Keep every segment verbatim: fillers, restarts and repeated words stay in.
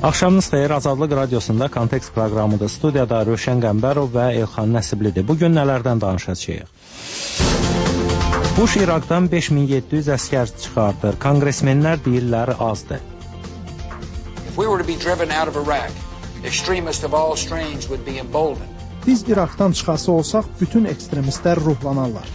Axşamınız xeyir, Azadlıq Radiosunda Kontekst proqramıdır. Studiyada Rövşən Qəmbərov və Elxan Nəsiblidir. Bugün nələrdən danışacağıq? Bush İraqdan beş min yeddi yüz əskər çıxardır. Konqresmenlər deyirlər azdır. Biz İraqdan çıxası olsaq, bütün ekstremistlər ruhlanarlar.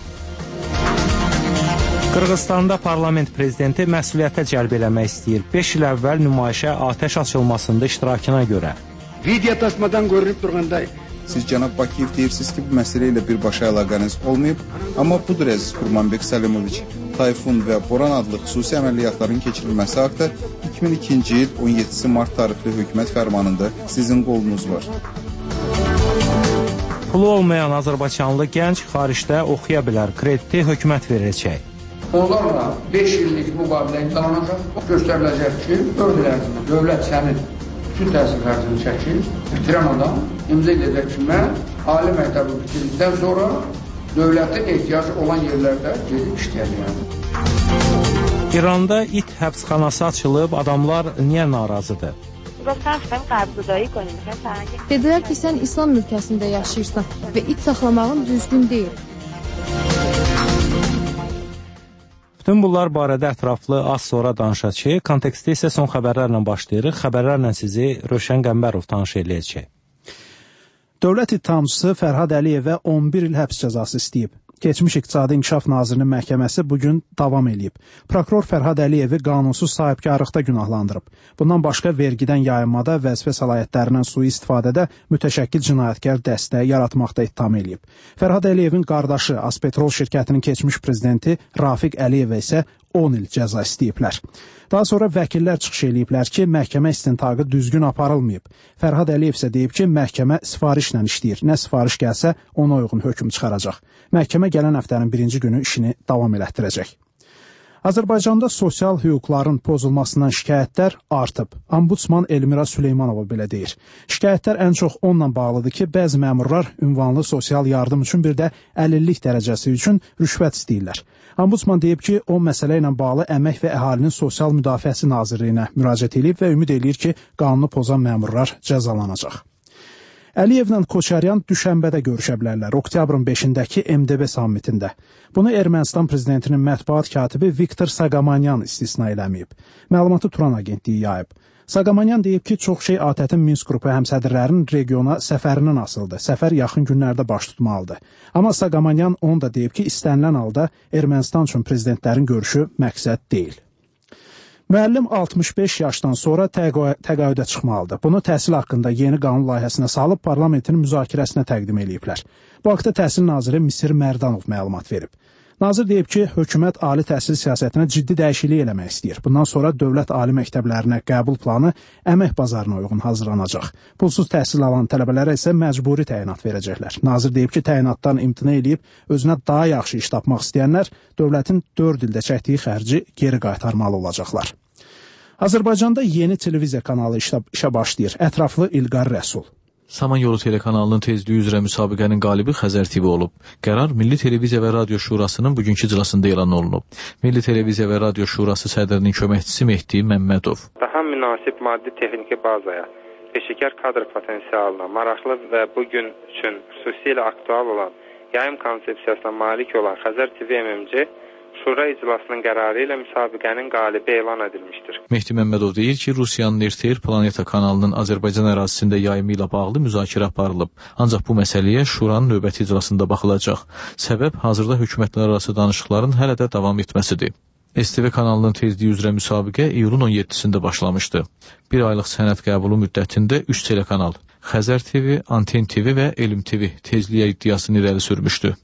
Qırğızstanda parlament prezidenti məsuliyyətə cəlb eləmək istəyir. beş il əvvəl nümayişə atəş açılmasında iştirakına görə. Video tasmadan görünüb durğanda siz cənab Bakiyev deyirsiniz ki, bu məsələ ilə birbaşa əlaqəniz olmayıb, amma budur əziz Kurmanbek Salimoviç. Tayfun və Boran adlı xüsusi əməliyyatların keçirilməsi haqda iki min ikinci il on yeddisi mart tarixli hökumət fərmanında sizin qolunuz var. Pulu olmayan Azərbaycanlı gənc xaricdə oxuya bilər. Krediti hökumət verəcək. Onlarla beş illik müqavilə imzalanacaq. Göstəriləcək ki, dörd il ərzində dövlət sənin bütün təhsil xərcini çəkir. Bitirən adam imza edəcək ki, mən ali məktəbi bitirdikdən sonra dövlətə ehtiyacı olan yerlərdə gedib işləyəcəm. İranda it həbsxanası açılıb, adamlar niyə narazıdır? Dedilər ki, sən İslam ölkəsində yaşayırsan və it saxlamağın düzgün deyil. Bütün bunlar barədə ətraflı az sonra danışacağıq. Kontekstdə isə son xəbərlərlə başlayırıq. Xəbərlərlə sizi Rövşən Qəmbərov tanış eləyəcək. Dövlət ittihamçısı Fərhad Əliyevə on bir il həbs cəzası istəyib. Keçmiş İqtisadi İnkişaf Nazirinin məhkəməsi bugün davam eləyib. Prokuror Fərhad Əliyevi qanunsuz sahibkarlıqda günahlandırıb. Bundan başqa vergidən yayınmada, vəzifə səlahiyyətlərindən sui-istifadədə mütəşəkkil cinayətkar dəstə yaratmaqda ittiham eləyib. Fərhad Əliyevin qardaşı Azpetrol şirkətinin keçmiş prezidenti Rafiq Əliyevə isə on il cəza istəyiblər. Daha sonra vəkillər çıxış eləyiblər ki, məhkəmə istintaqı düzgün aparılmayıb. Fərhad Əliyev isə deyib ki, məhkəmə sifarişlə işləyir. Nə sifariş gəlsə, ona uyğun hökm çıxaracaq. Məhkəmə gələn həftənin birinci günü işini davam elətdirəcək. Azərbaycanda sosial hüquqların pozulmasından şikayətlər artıb. Ombudsman Elmira Süleymanova belə deyir. Şikayətlər ən çox onunla bağlıdır ki, bəzi məmurlar ünvanlı sosial yardım üçün bir də əlillik dərəcəsi üçün rüşvət istəyirlər. Ombudsman deyib ki, o məsələ ilə bağlı Əmək və Əhalinin Sosial Müdafiəsi Nazirliyinə müraciət edib və ümid eləyir ki, qanunu pozan məmurlar cəzalanacaq. Əliyevlə Koçaryan düşənbədə görüşə bilərlər, oktyabrın beşindəki M D B sammitində. Bunu Ermənistan prezidentinin mətbuat katibi Viktor Saqamanyan istisna eləməyib. Məlumatı Turan agentliyi yayıb. Saqamanyan deyib ki, çox şey A T Ə-in Minsk qrupu həmsədrlərinin regiona səfərindən asıldı. Səfər yaxın günlərdə baş tutmalıdır. Amma Saqamanyan onu da deyib ki, istənilən halda Ermənistan üçün prezidentlərin görüşü məqsəd deyil. Müəllim altmış beş yaşdan sonra təqaüdə çıxmalıdır. Bunu təhsil haqqında yeni qanun layihəsinə salıb parlamentin müzakirəsinə təqdim eləyiblər. Bu haqda Təhsil naziri Misir Mərdanov məlumat verib. Nazir deyib ki, hökumət ali təhsil siyasətinə ciddi dəyişiklik eləmək istəyir. Bundan sonra dövlət ali məktəblərinə qəbul planı əmək bazarına uyğun hazırlanacaq. Pulsuz təhsil alan tələbələrə isə məcburi təyinat verəcəklər. Nazir deyib ki, təyinatdan imtina eləyib özünə daha yaxşı iş tapmaq istəyənlər dövlətin dörd ildə çəkdiyi xərci geri qaytarmalı olacaqlar. Azərbaycanda yeni televiziya kanalı işə başlayır. Ətraflı İlqar Rəsul. Samanyolu telekanalının tezliyi üzrə müsabiqənin qalibi Xəzər T V olub. Qərar Milli Televiziya və Radio Şurasının bugünkü iclasında elan olunub. Milli Televiziya və Radio Şurası sədrinin köməkçisi Mehdi Məmmədov. Daha münasib maddi-texniki bazaya, peşəkar kadr potensialına, maraqlı və bugün üçün xüsusilə aktual olan yayım konsepsiyasına malik olan Xəzər T V M M C Şura iclasının qərarı ilə müsabiqənin qalibi elan edilmişdir. Mehdi Məmmədov deyir ki, Rusiyanın R T R Planeta kanalının Azərbaycan ərazisində yayımı ilə bağlı müzakirə aparılıb. Ancaq bu məsələyə Şuranın növbəti iclasında baxılacaq. Səbəb hazırda hökumətlər arası danışıqların hələ də davam etməsidir. S T V kanalının tezliyi üzrə müsabiqə iyulun on yeddisində başlamışdı. Bir aylıq sənəd qəbulu müddətində üç telekanal, Xəzər T V, Anten T V və Elm T V tezliyə iddiasını irəli sürmüşdü.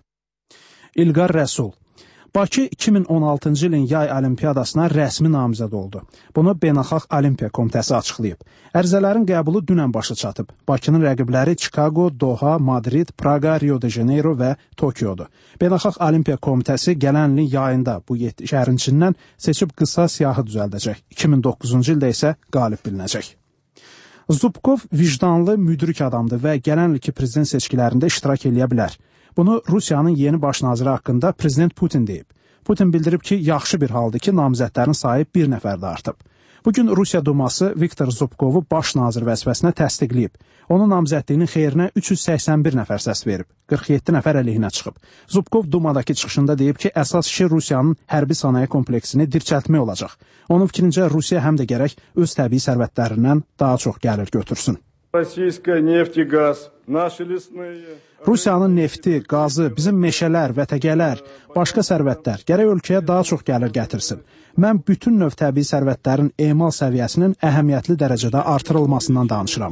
İlqar Rəsul. Bakı iki min on altıncı ilin yay olimpiyadasına rəsmi namizəd oldu. Bunu Beynəlxalq Olimpiya Komitəsi açıqlayıb. Ərizələrin qəbulu dünən başa çatıb. Bakının rəqibləri Chicago, Doha, Madrid, Praga, Rio de Janeiro və Tokiodur. Beynəlxalq Olimpiya Komitəsi gələn ilin yayında bu yeddi şəhərin içindən seçib qısa siyahı düzəldəcək. iki min doqquzuncu ildə isə qalib bilinəcək. Zubkov vicdanlı, müdrik adamdır və gələn ilki prezident seçkilərində iştirak eləyə bilər. Bunu Rusiyanın yeni baş naziri haqqında Prezident Putin deyib. Putin bildirib ki, yaxşı bir haldır ki, namizədlərin sayı bir nəfər də artıb. Bugün Rusiya Duması Viktor Zubkovu baş nazir vəzifəsinə təsdiqləyib. Onun namzədliyinin xeyrinə üç yüz səksən bir nəfər səs verib, qırx yeddi nəfər əleyhinə çıxıb. Zubkov Dumadakı çıxışında deyib ki, əsas işi Rusiyanın hərbi sənaye kompleksini dirçəltmək olacaq. Onun fikrincə Rusiya həm də gərək öz təbii sərvətlərindən daha çox gəlir götürsün. Rusiyanın nefti, qazı, bizim meşələr, vətəgələr, başqa sərvətlər gərək ölkəyə daha çox gəlir gətirsin. Mən bütün növ təbii sərvətlərin emal səviyyəsinin əhəmiyyətli dərəcədə artırılmasından danışıram.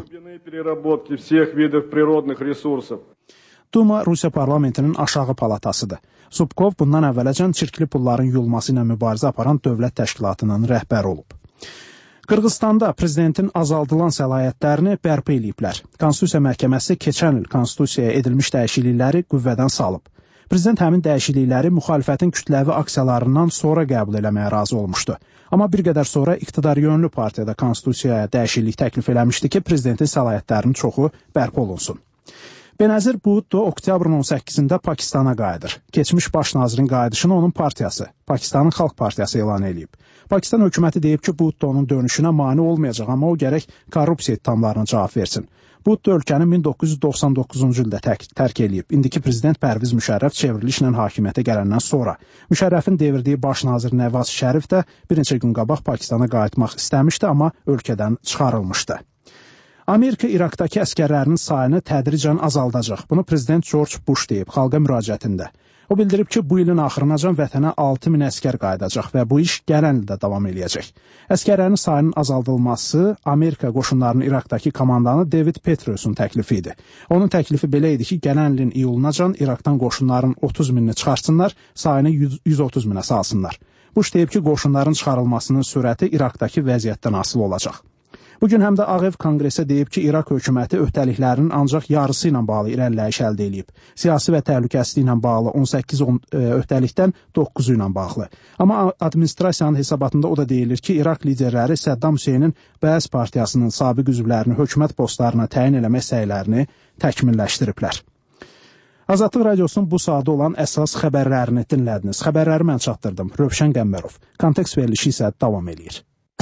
Duma Rusiya parlamentinin aşağı palatasıdır. Zubkov bundan əvvələcən çirkli pulların yuyulması ilə mübarizə aparan dövlət təşkilatının rəhbəri olub. Qırğızstanda prezidentin azaldılan səlahiyyətlərini bərpa eləyiblər. Konstitusiya məhkəməsi keçən il konstitusiyaya edilmiş dəyişiklikləri qüvvədən salıb. Prezident həmin dəyişiklikləri müxalifətin kütləvi aksiyalarından sonra qəbul eləməyə razı olmuşdu. Amma bir qədər sonra iqtidar yönlü partiyada konstitusiyaya dəyişiklik təklif eləmişdi ki, prezidentin səlahiyyətlərinin çoxu bərpa olunsun. Benazir Bhutto oktyabrın on səkkizində Pakistana qayıdır. Keçmiş baş nazirin qayıdışını onun partiyası, Pakistanın Xalq Partiyası elan edib. Pakistan hökuməti deyib ki, Bhutto'nun dönüşünə mane olmayacaq, amma o gərək korrupsiya ittihamlarına cavab versin. Bhutto ölkəni min doqquz yüz doxsan doqquzuncu ildə tərk eləyib. İndiki prezident Pərviz Müşərrəf çevrilişlə hakimiyyətə gələndən sonra. Müşərrəfin devirdiyi baş nazir Nəvaz Şərif də bir neçə gün qabaq Pakistana qayıtmaq istəmişdi, amma ölkədən çıxarılmışdı. Amerika İraqdakı əskərlərinin sayını tədricən azaldacaq. Bunu prezident George Bush deyib xalqa müraciətində. O bildirib ki, bu ilin axırınacan vətənə altı min əskər qayıdacaq və bu iş gələn ildə davam eləyəcək. Əskərlərin sayının azaldılması Amerika qoşunlarının İraqdakı komandanı David Petraeusun təklifi idi. Onun təklifi belə idi ki, gələn ilin iyulunacan İraqdan qoşunların otuz minini çıxarsınlar, sayını yüz otuz minə salsınlar. Bush deyib ki, qoşunların çıxarılmasının sürəti İraqdakı vəziyyətdən asılı olacaq. Bugün həm də Ağ Ev Konqresə deyib ki, İraq hökuməti öhdəliklərinin ancaq yarısı ilə bağlı irəliləyiş əldə edib. Siyasi və təhlükəsizlik ilə bağlı on səkkiz öhdəlikdən doqquzu ilə bağlı. Amma administrasiyanın hesabatında o da deyilir ki, İraq liderləri Səddam Hüseynin Bəəz partiyasının sabiq üzvlərini hökumət postlarına təyin eləmək səylərini təkmilləşdiriblər. Azadlıq Radiosunun bu saatda olan əsas xəbərlərini dinlədiniz. Xəbərləri mən çatdırdım. Rövşən Qəmbərov. Kontekst verilişi isə davam edir.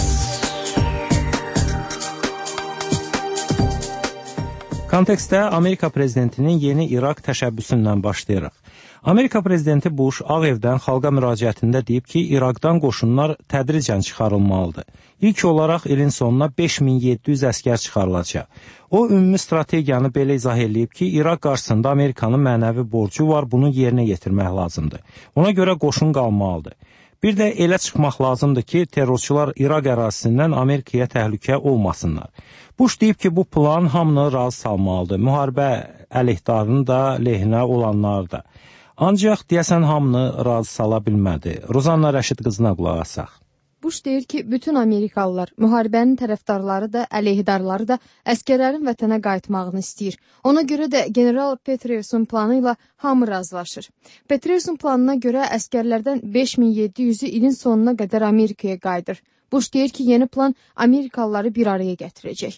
Kontekstdə Amerika prezidentinin yeni İraq təşəbbüsündən başlayırıq. Amerika prezidenti Bush Ağ Evdən xalqa müraciətində deyib ki, İraqdan qoşunlar tədricən çıxarılmalıdır. İlk olaraq ilin sonuna beş min yeddi yüz əskər çıxarılacaq. O, ümumi strategiyanı belə izah edib ki, İraq qarşısında Amerikanın mənəvi borcu var, bunu yerinə yetirmək lazımdır. Ona görə qoşun qalmalıdır. Bir də elə çıxmaq lazımdır ki, terrorçular İraq ərazisindən Amerikaya təhlükə olmasınlar. Bush deyib ki, bu plan hamını razı salmalıdır. Müharibə əleyhdarının da, lehinə olanlar da. Ancaq deyəsən hamını razı sala bilmədi. Rozanna Rəşid qızına qulaq asaq. Bush deyir ki, bütün Amerikalılar, müharibənin tərəfdarları da, əleyhidarları da əskərlərin vətənə qayıtmağını istəyir. Ona görə də General Petraeusun planı ilə hamı razılaşır. Petraeusun planına görə əskərlərdən beş min yeddi yüzü ilin sonuna qədər Amerikaya qayıdır. Bush deyir ki, yeni plan Amerikalıları bir araya gətirəcək.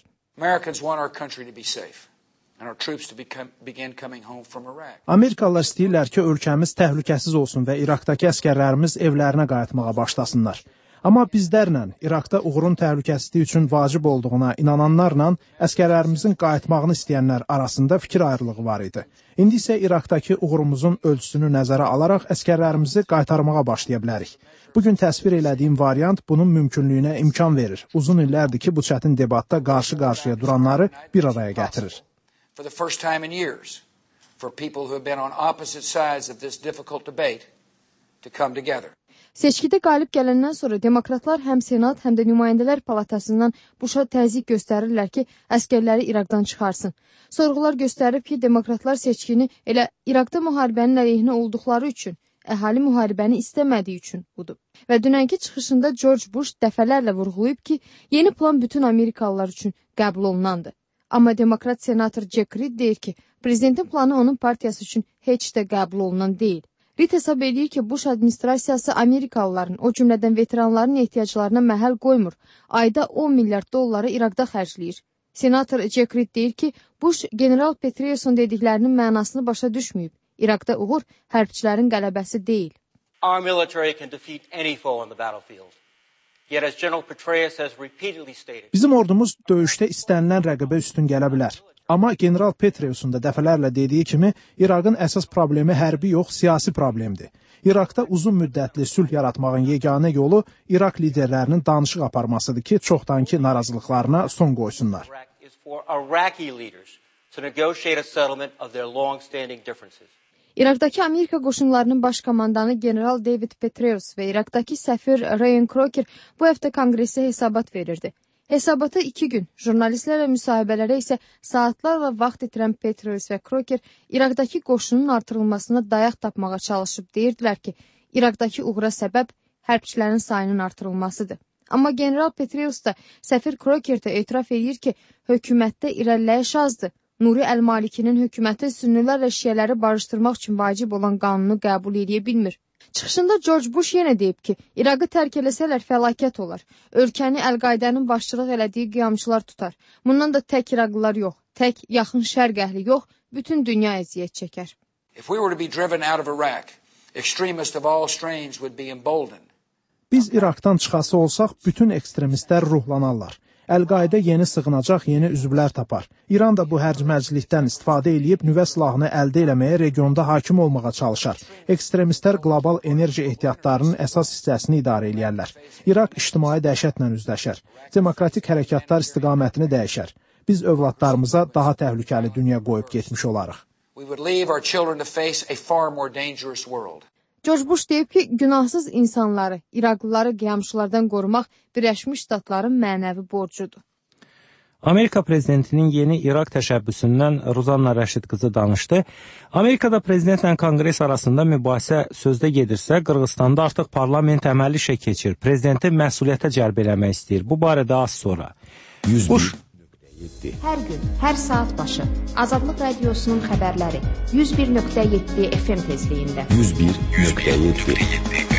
Amerikalılar istəyirlər ki, ölkəmiz təhlükəsiz olsun və İraqdakı əskərlərimiz evlərinə qayıtmağa başlasınlar. Amma bizlərlə İraqda uğurun təhlükəsizliyi üçün vacib olduğuna inananlarla əskərlərimizin qayıtmağını istəyənlər arasında fikir ayrılığı var idi. İndi isə İraqdakı uğurumuzun ölçüsünü nəzərə alaraq əskərlərimizi qaytarmağa başlaya bilərik. Bugün təsvir elədiyim variant bunun mümkünlüyünə imkan verir. Uzun illərdir ki, bu çətin debatda qarşı-qarşıya duranları bir araya gətirir. For the first time in years, for people who have been on opposite sides of this difficult debate to come together. Seçkidə qalib gələndən sonra demokratlar həm Senat, həm də Nümayəndələr Palatasından Busha təzyiq göstərirlər ki, əskərləri İraqdan çıxarsın. Sorğular göstərib ki, demokratlar seçkini elə İraqda müharibənin əleyhinə olduqları üçün, əhali müharibəni istəmədiyi üçün udub. Və dünənki çıxışında George Bush dəfələrlə vurğulayıb ki, yeni plan bütün Amerikalılar üçün qəbul olunandır. Amma demokrat senator Jack Reed deyir ki, prezidentin planı onun partiyası üçün heç də qəbul olunan deyil. Reed hesab edir ki, Bush administrasiyası Amerikalıların, o cümlədən veteranların ehtiyaclarına məhəl qoymur. Ayda on milyard dolları İraqda xərcləyir. Senator Jack Reed deyir ki, Bush General Petraeusun dediklərinin mənasını başa düşməyib. İraqda uğur hərbçilərin qələbəsi deyil. Our military can defeat any foe on the battlefield. Yet as General Petraeus has repeatedly stated, bizim ordumuz döyüşdə istənilən rəqibə üstün gələ bilər. Amma general Petraeusun da dəfələrlə dediyi kimi, İraqın əsas problemi hərbi yox, siyasi problemdir. İraqda uzun müddətli sülh yaratmağın yeganə yolu İraq liderlərinin danışıq aparmasıdır ki, çoxdankı narazılıqlarına son qoysunlar. İraqdakı Amerika qoşunlarının baş komandanı general David Petraeus və İraqdakı səfir Ryan Crocker bu həftə konqresə hesabat verirdi. Hesabata iki gün, jurnalistlərlə müsahibələrə isə saatlarla vaxt itirən Petraeus və Crocker İraqdakı qoşunun artırılmasına dayaq tapmağa çalışıb deyirdilər ki, İraqdakı uğura səbəb hərbçilərin sayının artırılmasıdır. Amma general Petraeus da səfir Crocker də etiraf edir ki, hökumətdə irəliləyiş azdır. Nuri Əl-Malikinin hökuməti sünnilərlə şiələri barışdırmaq üçün vacib olan qanunu qəbul edə bilmir. Çıxışında George Bush yenə deyib ki, İraqı tərk eləsələr fəlakət olar. Ölkəni Əl-Qaidənin başçılıq elədiyi qiyamçılar tutar. Bundan da tək İraqlılar yox, tək yaxın şərq əhli yox, bütün dünya əziyyət çəkər. Biz İraqdan çıxası olsaq, bütün ekstremistlər ruhlanarlar. Əl-Qaidə yeni sığınacaq, yeni üzvlər tapar. İran da bu hərcmərcilikdən istifadə edib nüvə silahını əldə eləməyə regionda hakim olmağa çalışar. Ekstremistlər qlobal enerji ehtiyatlarının əsas hissəsini idarə eləyərlər. İraq ictimai dəhşətlə üzləşər. Demokratik hərəkatlar istiqamətini dəyişər. Biz övladlarımıza daha təhlükəli dünya qoyub getmiş olarıq. George Bush deyib ki, günahsız insanları, İraqlıları qiyamçılardan qorumaq Birləşmiş Ştatların mənəvi borcudur. Amerika prezidentinin yeni İraq təşəbbüsündən Ruzanna Rəşid qızı danışdı. Amerikada prezidentlə konqres arasında mübahisə sözdə gedirsə, Qırğızstanda artıq parlament əməli işə keçir. Prezidenti məsuliyyətə cəlb eləmək istəyir. Bu barədə az sonra. Bush hər gün, hər saat başı Azadlıq Radiosunun xəbərləri yüz bir nöqtə yeddi F M tezliyində. yüz bir nöqtə yeddi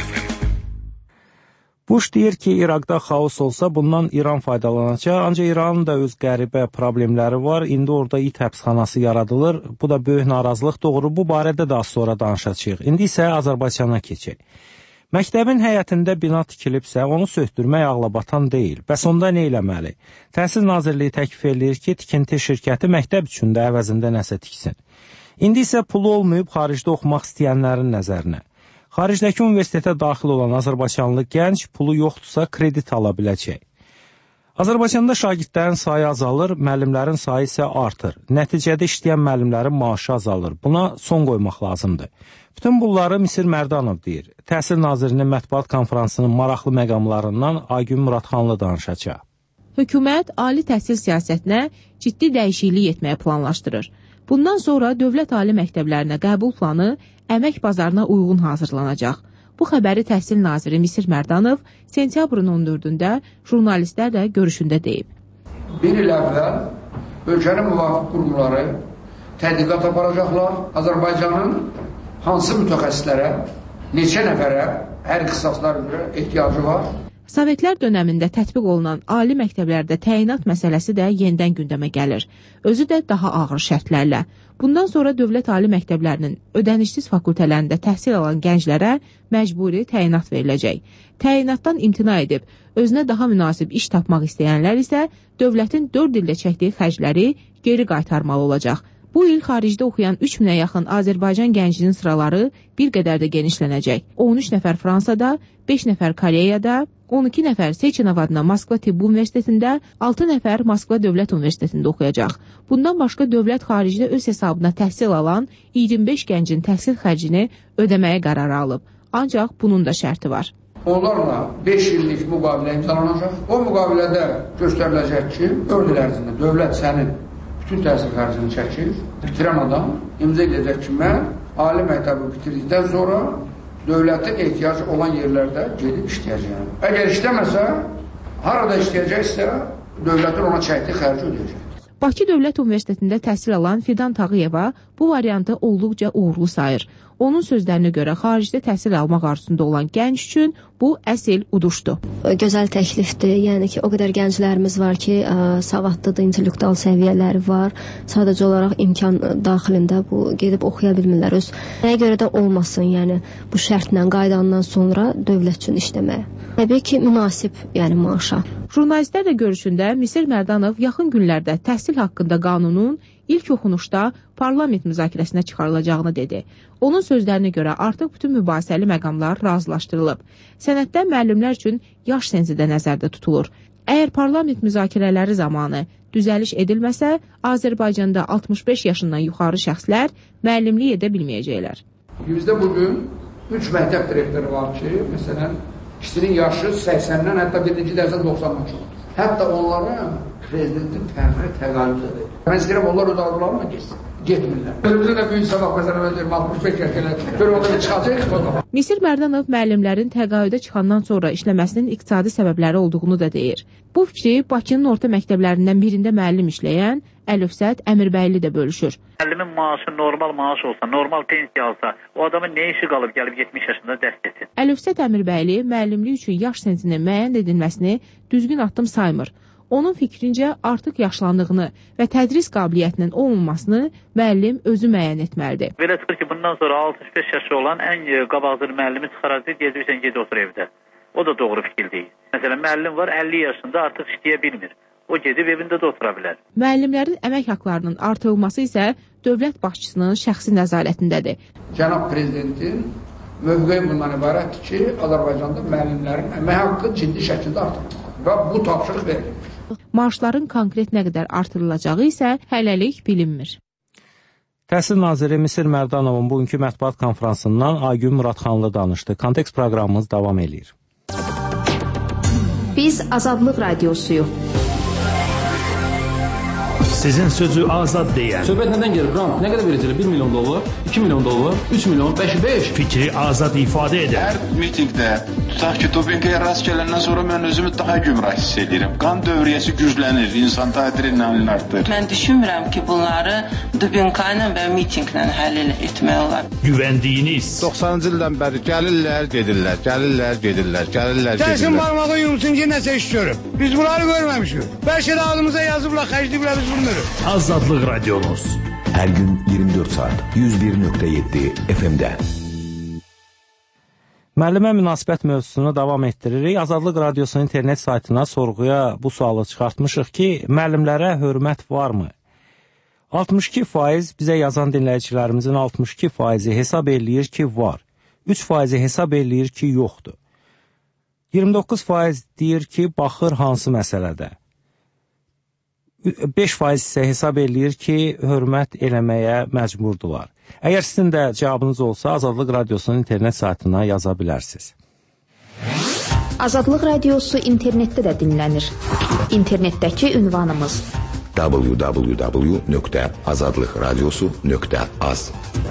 Bush deyir ki, İraqda xaos olsa bundan İran faydalanacaq, ancaq İranın da öz qəribə problemləri var. İndi orada it həbsxanası yaradılır. Bu da böyük narazılıq doğurur. Bu barədə də az sonra danışacağıq. İndi isə Azərbaycana keçək. Məktəbin həyətində bina tikilibsə, onu söhdürmək ağlabatan deyil. Bəs onda nə eləməli? Təhsil Nazirliyi təklif edir ki, tikinti şirkəti məktəb üçün də əvəzində nəsə tiksin. İndi isə pulu olmayıb xaricdə oxumaq istəyənlərin nəzərinə. Xaricdəki universitetə daxil olan azərbaycanlı gənc pulu yoxdursa kredit ala biləcək. Azərbaycanda şagirdlərin sayı azalır, müəllimlərin sayı isə artır. Nəticədə işləyən müəllimlərin maaşı azalır. Buna son qoymaq lazımdır. Bütün bunları Misir Mərdanov deyir. Təhsil Nazirinin mətbuat konferansının maraqlı məqamlarından Aygün Muradxanlı danışacaq. Hökumət ali təhsil siyasətinə ciddi dəyişiklik etməyə planlaşdırır. Bundan sonra dövlət ali məktəblərinə qəbul planı əmək bazarına uyğun hazırlanacaq. Bu xəbəri Təhsil Naziri Misir Mərdanov sentyabrın on dördündə jurnalistlərlə görüşündə deyib. Bir il əvvəl ölkənin müvafiq qurumları tədqiqat aparacaqlar. Azərbaycanın hansı mütəxəssislərə, neçə nəfərə, hər ixtisaslar üzrə ehtiyacı var? Sovetlər dönəmində tətbiq olunan ali məktəblərdə təyinat məsələsi də yenidən gündəmə gəlir. Özü də daha ağır şərtlərlə. Bundan sonra dövlət ali məktəblərinin ödənişsiz fakültələrində təhsil alan gənclərə məcburi təyinat veriləcək. Təyinatdan imtina edib, özünə daha münasib iş tapmaq istəyənlər isə dövlətin dörd ildə çəkdiyi xərcləri geri qaytarmalı olacaq. Bu il xaricdə oxuyan üç minə yaxın Azərbaycan gəncinin sıraları bir qədər də genişlənəcək. on üç nəfər Fransada, beş nəfər Koreyada, on iki nəfər Seçenov adına Moskva Tibb Universitetində, altı nəfər Moskva Dövlət Universitetində oxuyacaq. Bundan başqa dövlət xaricdə öz hesabına təhsil alan iyirmi beş gəncin təhsil xərcini ödəməyə qərarı alıb. Ancaq bunun da şərti var. Onlarla beş illik müqavilə imzalanacaq. O müqavilədə göstəriləcək ki, dörd il ərzində dövlət sənin bütün təhsil xərcini çəkir. Bitirən adam imza edəcək ki, mən ali məktəbi bitirdikdən sonra dövlətin ehtiyacı olan yerlərdə gedib işləyəcəyəm. Əgər işləməsə, harada işləyəcəksə, dövlətin ona çəkdiyi xərci ödəyəcək. Bakı Dövlət Universitetində təhsil alan Fidan Tağıyeva bu variantı olduqca uğurlu sayır. Onun sözlərinə görə xaricdə təhsil almaq arzusunda olan gənc üçün bu əsl uduşdur. Gözəl təklifdir. Yəni ki, o qədər gənclərimiz var ki, savadlıdır, intellektual səviyyələri var. Sadəcə olaraq imkan daxilində bu gedib oxuya bilmirlər. Öz nəyə görə də olmasın, yəni bu şərtlə qaydandan sonra dövlət üçün işləməyə. Təbii ki, münasib, yəni maaşa. Jurnalistlərlə görüşündə Misir Mərdanov yaxın günlərdə təhsil haqqında qanunun ilk oxunuşda parlament müzakirəsinə çıxarılacağını dedi. Onun sözlərinə görə artıq bütün mübahisəli məqamlar razılaşdırılıb. Sənəddə müəllimlər üçün yaş sensi də nəzərdə tutulur. Əgər parlament müzakirələri zamanı düzəliş edilməsə, Azərbaycanda altmış beş yaşından yuxarı şəxslər müəllimlik edə bilməyəcəklər. Bizdə bugün üç məktəb direktoru var ki, məsələn, ikisinin yaşı səksəndən, hətta birinci dərsə doxsandan çoxdur. Hətta onlara prezidentin fərqi təqaüdüdür. Mən istəyirəm, onlar öz arzularına geçsin. Getmirlər. Önümüzdə də böyük sabah, məsələn, özlərim altmış beş yaş gələr. Böyle onları çıxacaq. Misir Mərdanov müəllimlərin təqaüdə çıxandan sonra işləməsinin iqtisadi səbəbləri olduğunu da deyir. Bu fikri Bakının orta məktəblərindən birində müəllim işləyən Əlövsət Əmirbəyli də bölüşür. Müəllimin maaşı normal maaş olsa, normal pensiya alsa, o adamın nə işi qalıb gəlib yetmiş yaşında dəst etsin? Əlövsət Əmirbəyli müəllimlik üçün yaş sensinin müəyyən edilməsini düzgün addım saymır. Onun fikrincə artıq yaşlandığını və tədris qabiliyyətinin olmamasını müəllim özü müəyyən etməlidir. Belə çıxır ki, bundan sonra altmış beş yaşı olan ən qabaqdır müəllimi çıxaracaq, gezirsən gec otur evdə. O da doğru fikir deyil. Məsələn, müəllim var əlli yaşında artıq işləyə bilmir. O gedib evində də otura bilər. Müəllimlərin əmək haqqlarının artırılması isə dövlət başçısının şəxsi nəzarətindədir. Cənab prezidentin mövqeyi bundan ibarətdir ki, Azərbaycanda müəllimlərin əmək haqqı ciddi şəkildə artırılır və bu tapşırıq verilir. Maaşların konkret nə qədər artırılacağı isə hələlik bilinmir. Təhsil naziri Misir Mərdanovun bugünkü mətbuat konfransından Aygün Muradxanlı danışdı. Kontekst proqramımız davam edir. Biz Azadlıq Radiosuyuq. Sizin sözü azad deyən. Söhbət nədən gəlir? Qrant nə qədər verəcəklər? bir milyon dollar, iki milyon dollar, üç milyon, beş, beş. Fikri azad ifadə edən. Hər mitingdə, tutaq ki, Tobenkaya rast gələndən sonra mən özümü daha gümrah hiss edirəm. Qan dövriyyəsi güclənir, insan adrenalin artır. Mən düşünmürəm ki, bunları Tobenkayla və mitinglə həll etmək olar. Güvəndiyiniz. doxsanıncı ildən bəri gəlirlər, gedirlər, gəlirlər, gedirlər, gəlirlər, gedirlər. Gəlsin barmağı yumsun ki, nəsə iş görüb. Biz bunları görməmişik. Bəlkə də adımıza yazıblar, xərcliyiblər, biz bunu Azadlıq Radionuz. Hər gün iyirmi dörd saat yüz bir nöqtə yeddi F M-də. Müəllimə münasibət mövzusunu davam etdiririk. Azadlıq Radiosunun internet saytına sorğuya bu sualı çıxartmışıq ki, müəllimlərə hörmət varmı? altmış iki faiz bizə yazan dinləyicilərimizin altmış iki faizi hesab eləyir ki, var. üç faizi hesab eləyir ki, yoxdur. iyirmi doqquz faiz deyir ki, baxır hansı məsələdə. beş faiz isə hesab eləyir ki, hörmət eləməyə məcburdular. Əgər sizin də cavabınız olsa, Azadlıq Radiosunun internet saytına yaza bilərsiniz. Azadlıq Radiosu internetdə də dinlənir. İnternetdəki ünvanımız w w w nöqtə azadlıq radiosu nöqtə az.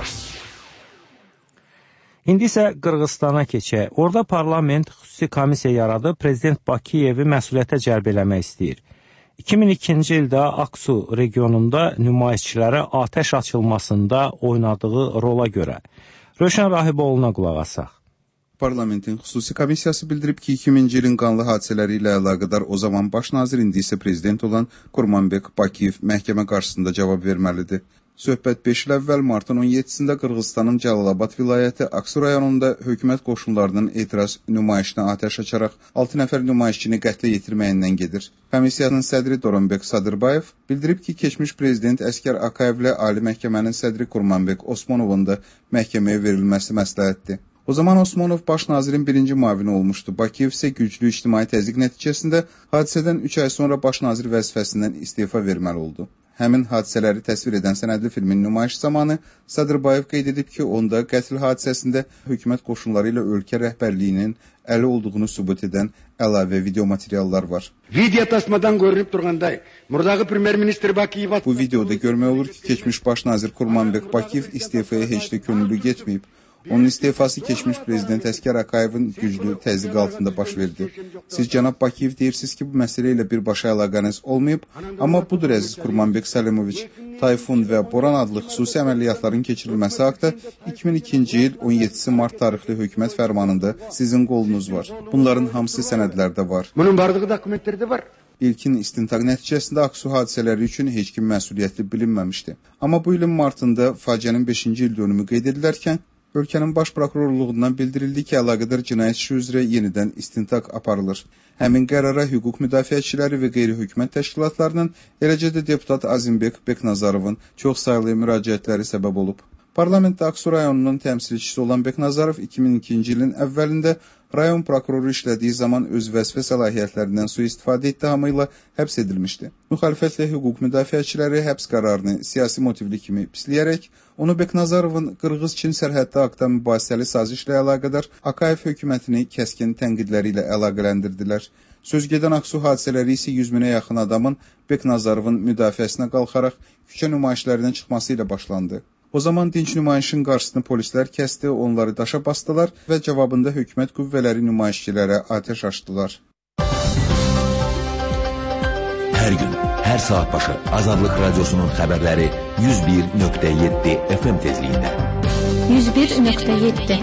İndi isə Qırğızstana keçək. Orada parlament xüsusi komissiya yaradıb, prezident Bakiyevi məsuliyyətə cəlb eləmək istəyir. iki min ikinci ildə Aksu regionunda nümayişçilərə atəş açılmasında oynadığı rola görə. Rövşən Rahiboğlu'na qulaq asaq. Parlamentin xüsusi komissiyası bildirib ki, iki minci ilin qanlı hadisələri ilə əlaqədar o zaman baş nazir, indi isə prezident olan Kurmanbek Bakiyev məhkəmə qarşısında cavab verməlidir. Söhbət beş il əvvəl martın on yeddisində Qırğızstanın Cəlalabad vilayəti Aksu rayonunda hökumət qoşunlarının etiraz nümayişinə atəş açaraq altı nəfər nümayişçini qətlə yetirməyindən gedir. Komissiyanın sədri Doronbek Sadırbayev bildirib ki, keçmiş prezident Əskər Akayevlə Ali Məhkəmənin sədri Kurmanbek Osmanovun da məhkəməyə verilməsi məsləhətdir. O zaman Osmanov baş nazirin birinci müavini olmuşdu. Bakiyev isə güclü ictimai təzyiq nəticəsində hadisədən üç ay sonra baş nazir vəzifəsindən istefa verməli oldu. Həmin hadisələri təsvir edən sənədli filmin nümayiş zamanı Sadırbayev qeyd edib ki, onda qətl hadisəsində hökumət qoşunları ilə ölkə rəhbərliyinin əli olduğunu sübut edən əlavə video materiallar var. Video tasmadan görünüb durğanday. Murdağı premier ministr Bakiyev. Bu videoda görmək olur ki, keçmiş baş nazir Kurmanbek Bakiyev istefaya heç də könüllü getməyib. Onun istefası keçmiş prezident Əskər Akayevin güclü təzyiq altında baş verdi. Siz cənab Bakiyev deyirsiniz ki, bu məsələ ilə birbaşa əlaqəniz olmayıb, amma budur əziz Kurmanbek Salimoviç, Tayfun və Boran adlı xüsusi əməliyyatların keçirilməsi haqda iki min ikinci il on yeddisi mart tarixli hökumət fərmanında sizin qolunuz var. Bunların hamısı sənədlərdə var. Bunun bardığı dokumentlərdə var. İlkin istintaq nəticəsində Aksu hadisələri üçün heç kim məsuliyyətli bilinməmişdi. Amma bu ilin martında faciənin beşinci il dönümü qeyd edilərkən, Ölkənin baş prokurorluğundan bildirildi ki, əlaqədar cinayət işi üzrə yenidən istintaq aparılır. Həmin qərara hüquq müdafiəçiləri və qeyri-hökumət təşkilatlarının, eləcə də deputat Azimbek Beknazarovun çox sayılı müraciətləri səbəb olub. Parlamentdə Aksu rayonunun təmsilçisi olan Beknazarov iki min ikinci ilin əvvəlində rayon prokuroru işlədiyi zaman öz vəzifə səlahiyyətlərindən sui-istifadə ittihamı ilə həbs edilmişdi. Müxalifətlə hüquq müdafiəçiləri həbs qərarını siyasi motivli kimi pisləyərək, onu Beknazarovun Qırğız-Çin sərhəddə haqda mübahisəli sazişlə əlaqədar Akayev hökumətini kəskin tənqidləri ilə əlaqələndirdilər. Söz gedən Aksu hadisələri isə yüz minə yaxın adamın Beknazarovun müdafiəsinə qalxaraq küçə nümayişlərinə çıxması ilə başlandı. O zaman dinç nümayişin qarşısını polislər kəsdi, onları daşa basdılar və cavabında hökumət qüvvələri nümayişçilərə atəş açdılar. Hər gün, hər saat başı Azadlıq Radiosunun xəbərləri yüz bir nöqtə yeddi F M tezliyində. yüz bir nöqtə yeddi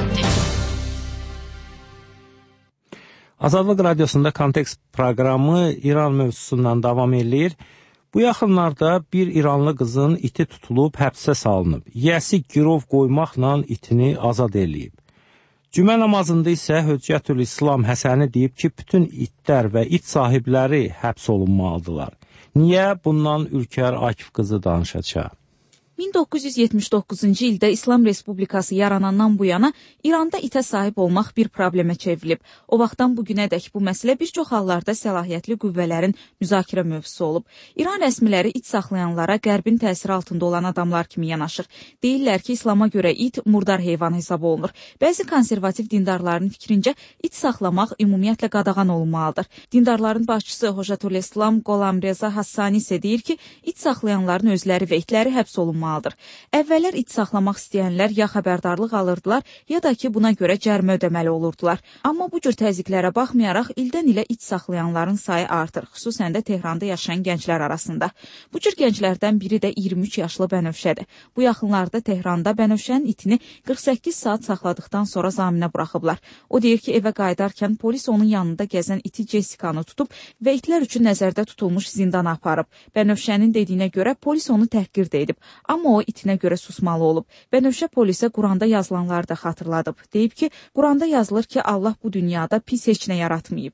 Azadlıq Radiosunda Kontekst proqramı İran mövzusundan davam edir. Bu yaxınlarda bir İranlı qızın iti tutulub həbsə salınıb. Yiyəsi girov qoymaqla itini azad eləyib. Cümə namazında isə Höccətül İslam Həsəni deyib ki, bütün itlər və it sahibləri həbs olunmalıdırlar. Niyə? Bundan Ülkər Akif qızı danışacaq. min doqquz yüz yetmiş doqquzuncu ildə İslam Respublikası yaranandan bu yana İranda itə sahib olmaq bir problemə çevrilib. O vaxtdan bu günədək bu məsələ bir çox hallarda səlahiyyətli qüvvələrin müzakirə mövzusu olub. İran rəsmiləri it saxlayanlara qərbin təsiri altında olan adamlar kimi yanaşır. Deyirlər ki, İslama görə it murdar heyvan hesab olunur. Bəzi konservativ dindarların fikrincə it saxlamaq ümumiyyətlə qadağan olunmalıdır. Dindarların başçısı Hocatul İslam Qolamreza Hassani isə deyir ki, it saxlayanların özləri və itləri həbs olunmalıdır. Əvvəllər it saxlamaq istəyənlər ya xəbərdarlıq alırdılar, ya da ki, buna görə cərimə ödəməli olurdular. Amma bu cür təzyiqlərə baxmayaraq, ildən ilə it saxlayanların sayı artır, xüsusən də Tehranda yaşayan gənclər arasında. Bu cür gənclərdən biri də iyirmi üç yaşlı Bənövşədir. Bu yaxınlarda Tehranda Bənövşənin itini qırx səkkiz saat saxladıqdan sonra zaminə buraxıblar. O deyir ki, evə qayıdarkən polis onun yanında gəzən iti Jessicanı tutub və itlər üçün nəzərdə tutulmuş zindana aparıb. Bənövşənin dediyinə görə polis onu təhqir də edib. Amma o itinə görə susmalı olub. Bənövşə polisə Quranda yazılanları da xatırladıb. Deyib ki, Quranda yazılır ki, Allah bu dünyada pis heç nə yaratmayıb.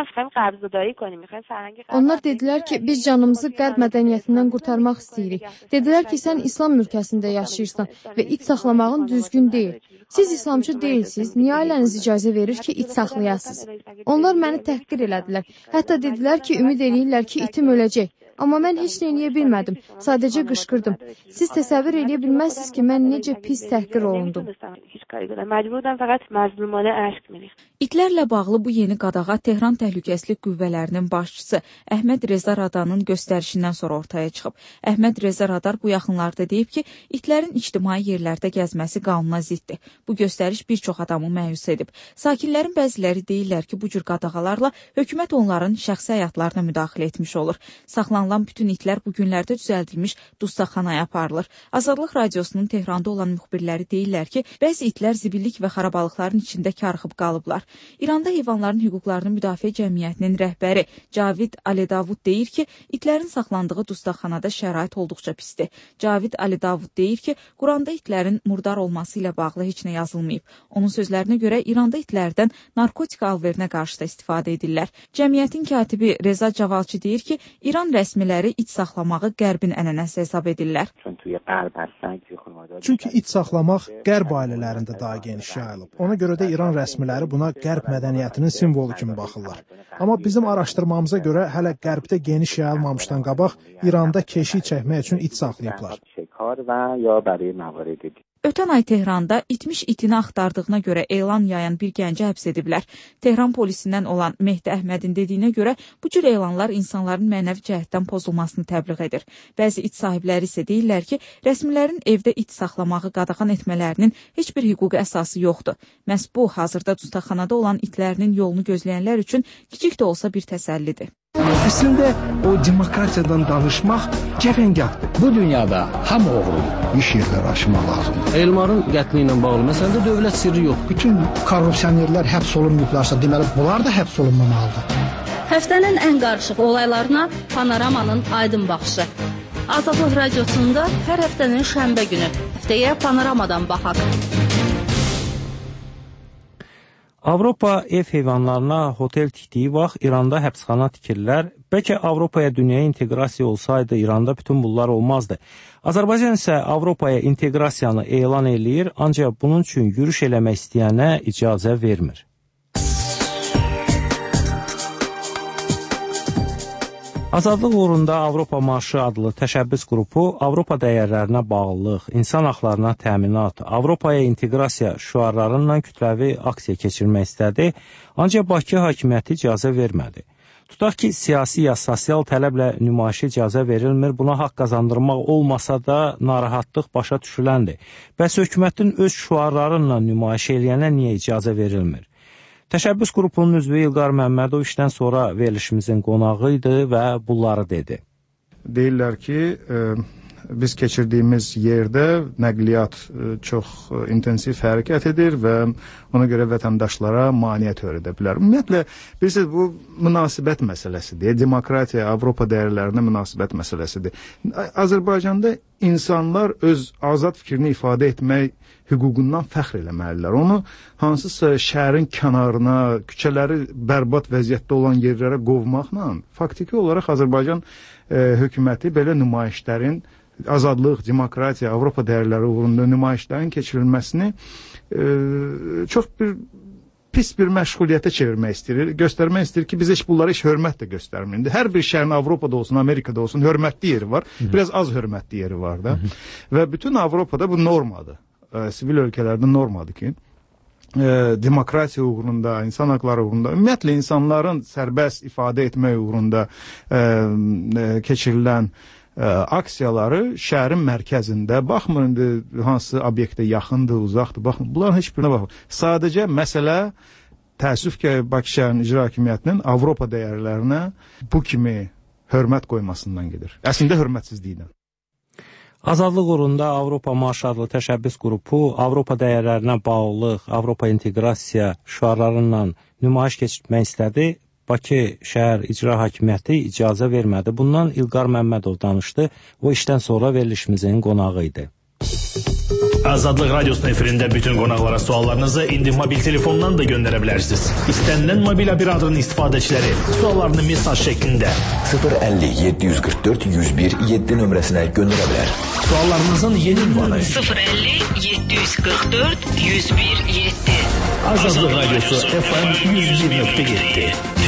Onlar dedilər ki, biz canımızı qərb mədəniyyətindən qurtarmaq istəyirik. Dedilər ki, sən İslam ölkəsində yaşayırsan və it saxlamağın düzgün deyil. Siz İslamcı deyilsiniz, niyə ailəniz icazə verir ki, it saxlayasınız? Onlar məni təhqir elədilər. Hətta dedilər ki, ümid eləyirlər ki, itim öləcək. Amma mən heç nə eləyə bilmədim. Sadəcə qışqırdım. Siz təsəvvür eləyə bilməzsiniz ki, mən necə pis təhqir olundum. İtlərlə bağlı bu yeni qadağa Tehran Təhlükəsizlik Qüvvələrinin başçısı Əhməd Reza Radanın göstərişindən sonra ortaya çıxıb. Əhməd Reza Radar bu yaxınlarda deyib ki, itlərin ictimai yerlərdə gəzməsi qanuna ziddir. Bu göstəriş bir çox adamı məyus edib. Sakinlərin bəziləri deyirlər ki, bu cür qadağalarla hökumət onların şəxsi həyatlarına müdaxilə etmiş olur. Saxlanılan bütün itlər bu günlərdə düzəldilmiş dustaqxanaya aparılır. Azadlıq Radiosunun Tehranda olan müxbirləri deyirlər ki, bəzi itlər zibillik və xarabalıqların içində karxıb qalıblar. İranda heyvanların hüquqlarını müdafiə cəmiyyətinin rəhbəri Cavid Alidavud deyir ki, itlərin saxlandığı dustaqxanada şərait olduqca pisdir. Cavid Alidavud deyir ki, Quranda itlərin murdar olması ilə bağlı heç nə yazılmayıb. Onun sözlərinə görə İranda itlərdən narkotik alverinə qarşı da istifadə edirlər. Cəmiyyətin katibi Reza Cavalçı deyir ki, İran rəsmiləri it saxlamağı qərbin ənənəsi hesab edirlər. Çünki it saxlamaq qərb ailələrində daha geniş yayılıb. Ona görə də İran rəsmiləri buna qərb mədəniyyətinin simvolu kimi baxırlar. Amma bizim araşdırmamıza görə hələ qərbdə geniş yayılmamışdan qabaq İranda keşik çəkmək üçün it saxlayıblar. Ötən ay Tehranda itmiş itini axtardığına görə elan yayan bir gənci həbs ediblər. Tehran polisindən olan Mehdi Əhmədin dediyinə görə bu cür elanlar insanların mənəvi cəhətdən pozulmasını təbliğ edir. Bəzi it sahibləri isə deyirlər ki, rəsmilərin evdə it saxlamağı qadağan etmələrinin heç bir hüquqi əsası yoxdur. Məhz bu, hazırda dustaqxanada olan itlərinin yolunu gözləyənlər üçün kiçik də olsa bir təsəllidir. Əslində o demokratiyadan danışmaq cəfəngahdır. Bu dünyada hamı oğrudur. İş yerləri açmaq lazımdır. Elmarın qətli ilə bağlı məsələdə dövlət sirri yox. Bütün korrupsionerlər həbs olunmayıblarsa, deməli bunlar da həbs olunmamalıdır. Həftənin ən qarışıq olaylarına Panoramanın aydın baxışı. Azadlıq Radiosunda hər həftənin şənbə günü. Həftəyə Panoramadan baxaq. Avropa ev heyvanlarına hotel tikdiyi vaxt İranda həbsxana tikirlər. Bəlkə Avropaya dünyaya inteqrasiya olsaydı İranda bütün bunlar olmazdı. Azərbaycan isə Avropaya inteqrasiyanı elan eləyir, ancaq bunun üçün yürüş eləmək istəyənə icazə vermir. Azadlıq uğrunda Avropa Marşı adlı təşəbbüs qrupu Avropa dəyərlərinə bağlılıq, insan haqlarına təminat, Avropaya inteqrasiya şüarlarıyla kütləvi aksiya keçirmək istədi, ancaq Bakı hakimiyyəti icazə vermədi. Tutaq ki, siyasi ya sosial tələblə nümayişə icazə verilmir, buna haqq qazandırmaq olmasa da narahatlıq başa düşüləndir. Bəs hökumətin öz şüarlarıyla nümayiş eləyənə niyə icazə verilmir? Təşəbbüs qrupunun üzvü İlqar Məmmədov işdən sonra verilişimizin qonağı idi və bunları dedi. Deyirlər ki, e, biz keçirdiyimiz yerdə nəqliyyat e, çox e, intensiv hərəkət edir və ona görə vətəndaşlara maneə törədə bilər. Ümumiyyətlə, bilirsiniz, bu münasibət məsələsidir. Demokratiya, Avropa dəyərlərinə münasibət məsələsidir. Azərbaycanda insanlar öz azad fikrini ifadə etmək hüququndan fəxr eləməlidirlər. Onu hansısa şəhərin kənarına, küçələri bərbad vəziyyətdə olan yerlərə qovmaqla faktiki olaraq Azərbaycan e, hökuməti belə nümayişlərin, azadlıq, demokratiya, Avropa dəyərləri uğrunda nümayişlərin keçirilməsini e, çox bir pis bir məşğuliyyətə çevirmək istəyir. Göstərmək istəyir ki, biz heç bunlara heç hörmət də göstərməyik. Hər bir şəhərin Avropada olsun, Amerikada olsun, hörmətli yeri var. Hı -hı. Biraz az hörmətli yeri var da. Hı -hı. Və bütün Avropada bu normadır. E, sivil ölkələrdə normadır ki, e, demokratiya uğrunda, insan haqları uğrunda, ümumiyyətlə insanların sərbəst ifadə etmək uğrunda e, e, keçirilən e, aksiyaları şəhərin mərkəzində, baxmır indi hansı obyektə yaxındır, uzaqdır, baxmır, bunların heç birinə baxmır. Sadəcə məsələ təəssüf ki, Bakı şəhərinin icra hakimiyyətinin Avropa dəyərlərinə bu kimi hörmət qoymasından gedir. Əslində hörmətsizlikdən. Azadlıq uğrunda Avropa Marşı adlı təşəbbüs qrupu Avropa dəyərlərinə bağlılıq, Avropa inteqrasiya şüarlarıyla nümayiş keçirmək istədi. Bakı şəhər icra hakimiyyəti icazə vermədi. Bundan İlqar Məmmədov danışdı. O işdən sonra verilişimizin qonağı idi. Azadlıq Radyosu'nun efirində bütün qonaqlara suallarınızı indi mobil telefondan da göndərə bilərsiniz. İstənilən mobil operatörün istifadəçiləri suallarını mesaj şəklində sıfır əlli yeddi yüz qırx dörd yüz bir yeddi nömrəsinə göndərə bilər. Suallarınızın yeni ünvanı sıfır əlli yeddi yüz qırx dörd yüz bir yeddi. Azadlıq Radyosu F M yüz bir nöqtə yeddi.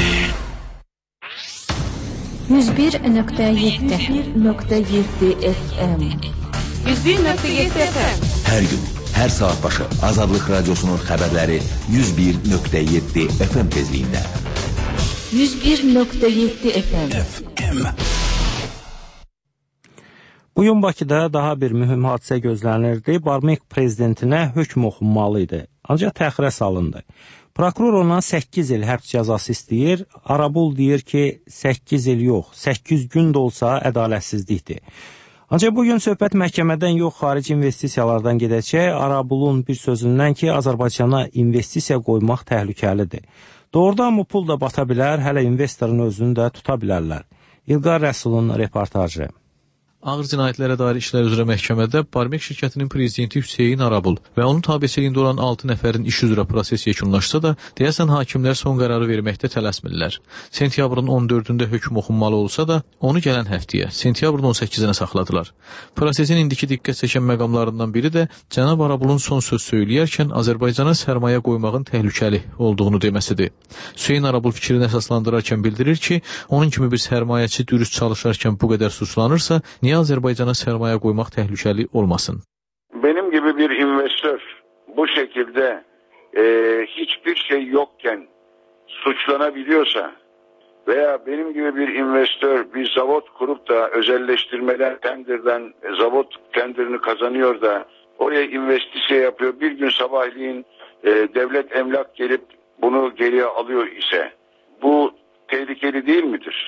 yüz bir nöqtə yeddi nöqtə yeddi F M. yüz bir nöqtə yeddi F M. Hər gün, hər saat başı Azadlıq Radyosu'nun xəbərləri yüz bir nöqtə yeddi F M tezliyində. yüz bir nöqtə yeddi F M. F M. Bugün Bakıda daha bir mühüm hadisə gözlənirdi. Barmik prezidentinə hökm oxunmalı idi. Ancaq təxirə salındı. Prokuror ona səkkiz il həbs cəzası istəyir. Arabul deyir ki, səkkiz il yox, səkkiz gün də olsa ədalətsizlikdir. Ancaq bugün söhbət məhkəmədən yox, xarici investisiyalardan gedəcək. Arabulun bir sözündən ki, Azərbaycana investisiya qoymaq təhlükəlidir. Doğrudan bu pul da bata bilər, hələ investorun özünü də tuta bilərlər. İlqar Rəsulun reportajı. Ağır cinayətlərə dair işlər üzrə məhkəmədə Barmek şirkətinin prezidenti Hüseyin Arabul və onun tabeçiliyində olan altı nəfərin iş üzrə proses yekunlaşsa da, deyəsən hakimlər son qərarı verməkdə tələsmirlər. Sentyabrın on dördündə hökm oxunmalı olsa da, onu gələn həftəyə, sentyabrın on səkkizinə saxladılar. Prosesin indiki diqqət çəkən məqamlarından biri də cənab Arabulun son söz söyləyərkən Azərbaycana sərmayə qoymağın təhlükəli olduğunu deməsidir. Hüseyin Arabul fikrini əsaslandırarkən bildirir ki, onun kimi bir sərmayəçi dürüst çalışarkən bu qədər suçlanırsa, niyə Azərbaycana sərmayə qoymaq təhlükəli olmasın? Benim gibi bir investör bu şekilde e, hiçbir şey yokken suçlanabiliyorsa veya benim gibi bir investör bir zavod kurup da özelleştirmeden tenderden zavod tenderini kazanıyor da oraya investisiye yapıyor. Bir gün sabahleyin e, devlet emlak gelip bunu geriye alıyor ise bu tehlikeli değil midir?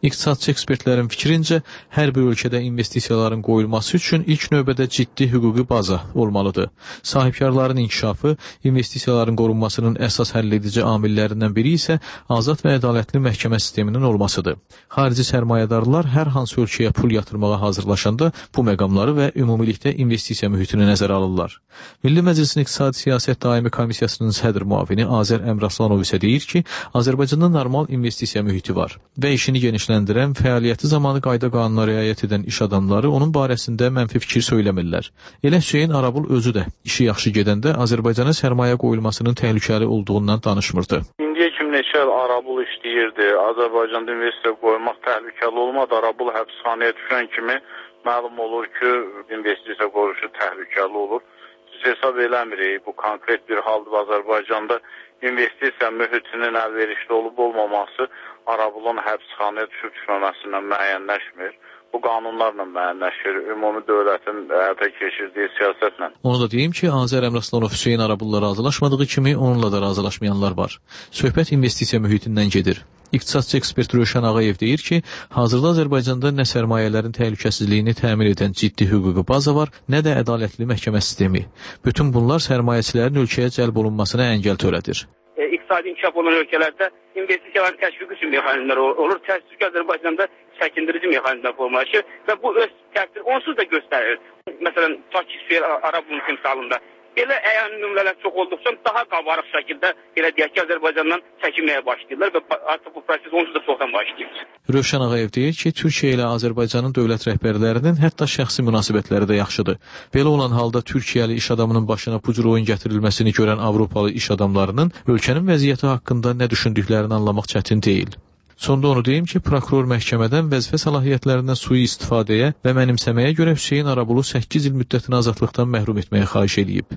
İqtisadçı ekspertlərin fikrincə, hər bir ölkədə investisiyaların qoyulması üçün ilk növbədə ciddi hüquqi baza olmalıdır. Sahibkarların inkişafı, investisiyaların qorunmasının əsas həll edici amillərindən biri isə azad və ədalətli məhkəmə sisteminin olmasıdır. Xarici sərmayədarlar hər hansı ölkəyə pul yatırmağa hazırlaşanda bu məqamları və ümumilikdə investisiya mühitini nəzərə alırlar. Milli Məclisin İqtisadi Siyasət Daimi Komissiyasının sədr müavini Azər Əmraslanov isə deyir ki, Azərbaycanda normal investisiya mühiti var və işini genişləndirən, fəaliyyəti zamanı qayda qanuna riayət edən iş adamları onun barəsində mənfi fikir söyləmirlər. Elə Hüseyn Arabul özü də işi yaxşı gedəndə Azərbaycana sərmayə qoyulmasının təhlükəli olduğundan danışmırdı. İndiyə kimi neçə il Arabul işləyirdi. Azərbaycanda investisiya qoymaq təhlükəli olmadı. Arabul həbsxanaya düşən kimi məlum olur ki, investisiya qoyuluşu təhlükəli olur. Biz hesab eləmirik. Bu konkret bir haldır. Azərbaycanda investisiya mühitinin əlverişli olub olmaması Arabulun həbsxanaya düşüb düşməməsindən müəyyənləşmir. Bu qanunlarla müəyyənləşir, ümumi dövlətin həyata keçirdiyi siyasətlə. Onu da deyim ki, Azər Əmraslanov Hüseyn Arabulla razılaşmadığı kimi onunla da razılaşmayanlar var. Söhbət investisiya mühitindən gedir. İqtisadçı ekspert Rövşən Ağayev deyir ki, hazırda Azərbaycanda nə sərmayələrin təhlükəsizliyini təmin edən ciddi hüquqi baza var, nə də ədalətli məhkəmə sistemi. Bütün bunlar sərmayəçilərin ölkəyə cəlb olunmasına əngəl törədir. İqtisadi inkişaf olan ölkələrdə investisiyaların təşviqi üçün mexanizmlər olur. Təəssüf ki, Azərbaycanda çəkindirici mexanizmlər formalaşır və bu öz təsiri onsuz da göstərir. Məsələn, Fakir Süyer Arabulun timsalında. Belə əyan nümunələr çox olduqca daha qabarıq şəkildə belə deyək ki, Azərbaycandan çəkinməyə başlayırlar və artıq bu proses onsuz da çoxdan başlayır. Rövşən Ağayev deyir ki, Türkiyə ilə Azərbaycanın dövlət rəhbərlərinin hətta şəxsi münasibətləri də yaxşıdır. Belə olan halda Türkiyəli iş adamının başına bu cür oyun gətirilməsini görən Avropalı iş adamlarının ölkənin vəziyyəti haqqında nə düşündüklərini anlamaq çətin deyil. Sonda onu deyim ki, prokuror məhkəmədən vəzifə səlahiyyətlərindən sui-istifadəyə və mənimsəməyə görə Hüseyn Arabulu səkkiz il müddətinə azadlıqdan məhrum etməyə xahiş edib.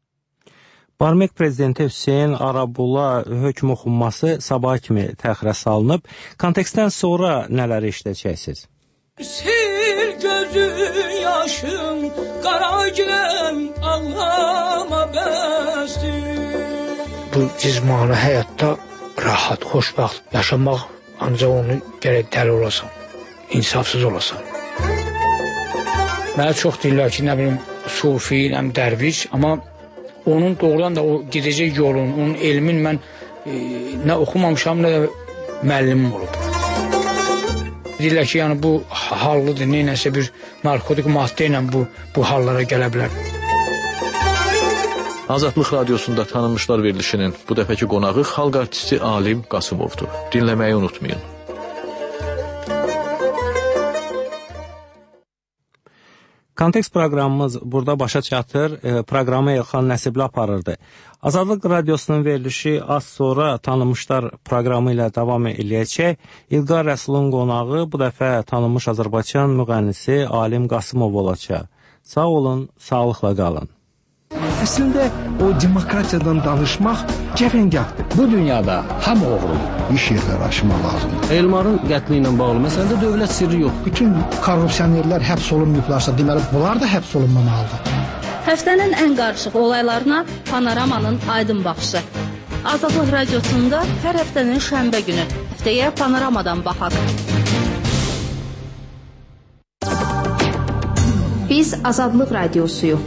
Barmaq prezidenti Hüseyn Arabula hökm oxunması sabah kimi təxirə salınıb. Kontekstdən sonra nələri işləyəcəksiniz? Sil gözün yaşın, qara giləm ağlama bəsdir. Bu cizmani həyatda rahat, xoşbəxt yaşamaq ancaq onu gərək dəli olasan, insafsız olasan. Mənə çox deyirlər ki, nə bilim, sufi, nə bilim, dərviş, amma onun doğrudan da o gedəcək yolun, onun elmin mən e, nə oxumamışam, nə də müəllimim olub. Deyirlər ki, yəni bu hallıdır, neynəsə bir narkotik maddə ilə bu, bu hallara gələ bilər. Azadlıq Radiosunda tanınmışlar verilişinin bu dəfəki qonağı xalq artisti Alim Qasımovdur. Dinləməyi unutmayın. Kontekst proqramımız burada başa çatır. E, proqramı Elxan Nəsibli aparırdı. Azadlıq Radiosunun verilişi az sonra tanınmışlar proqramı ilə davam eləyəcək. İlqar Rəsulun qonağı bu dəfə tanınmış Azərbaycan müğənnisi Alim Qasımov olacaq. Sağ olun, sağlıqla qalın. Əslində o demokratiyadan danışmaq cəfəngahdır. Bu dünyada hamı oğrudur. İş yerləri aşmaq lazımdır. Elmarın qətli ilə bağlı məsələdə dövlət sirri yox. Bütün korrupsionerlər həbs olunmayıblarsa, deməli bunlar da həbs olunmamalıdır. Həftənin ən qarışıq olaylarına Panoramanın aydın baxışı. Azadlıq Radiosunda hər həftənin şənbə günü həftəyə Panoramadan baxaq. Biz Azadlıq Radiosuyuq.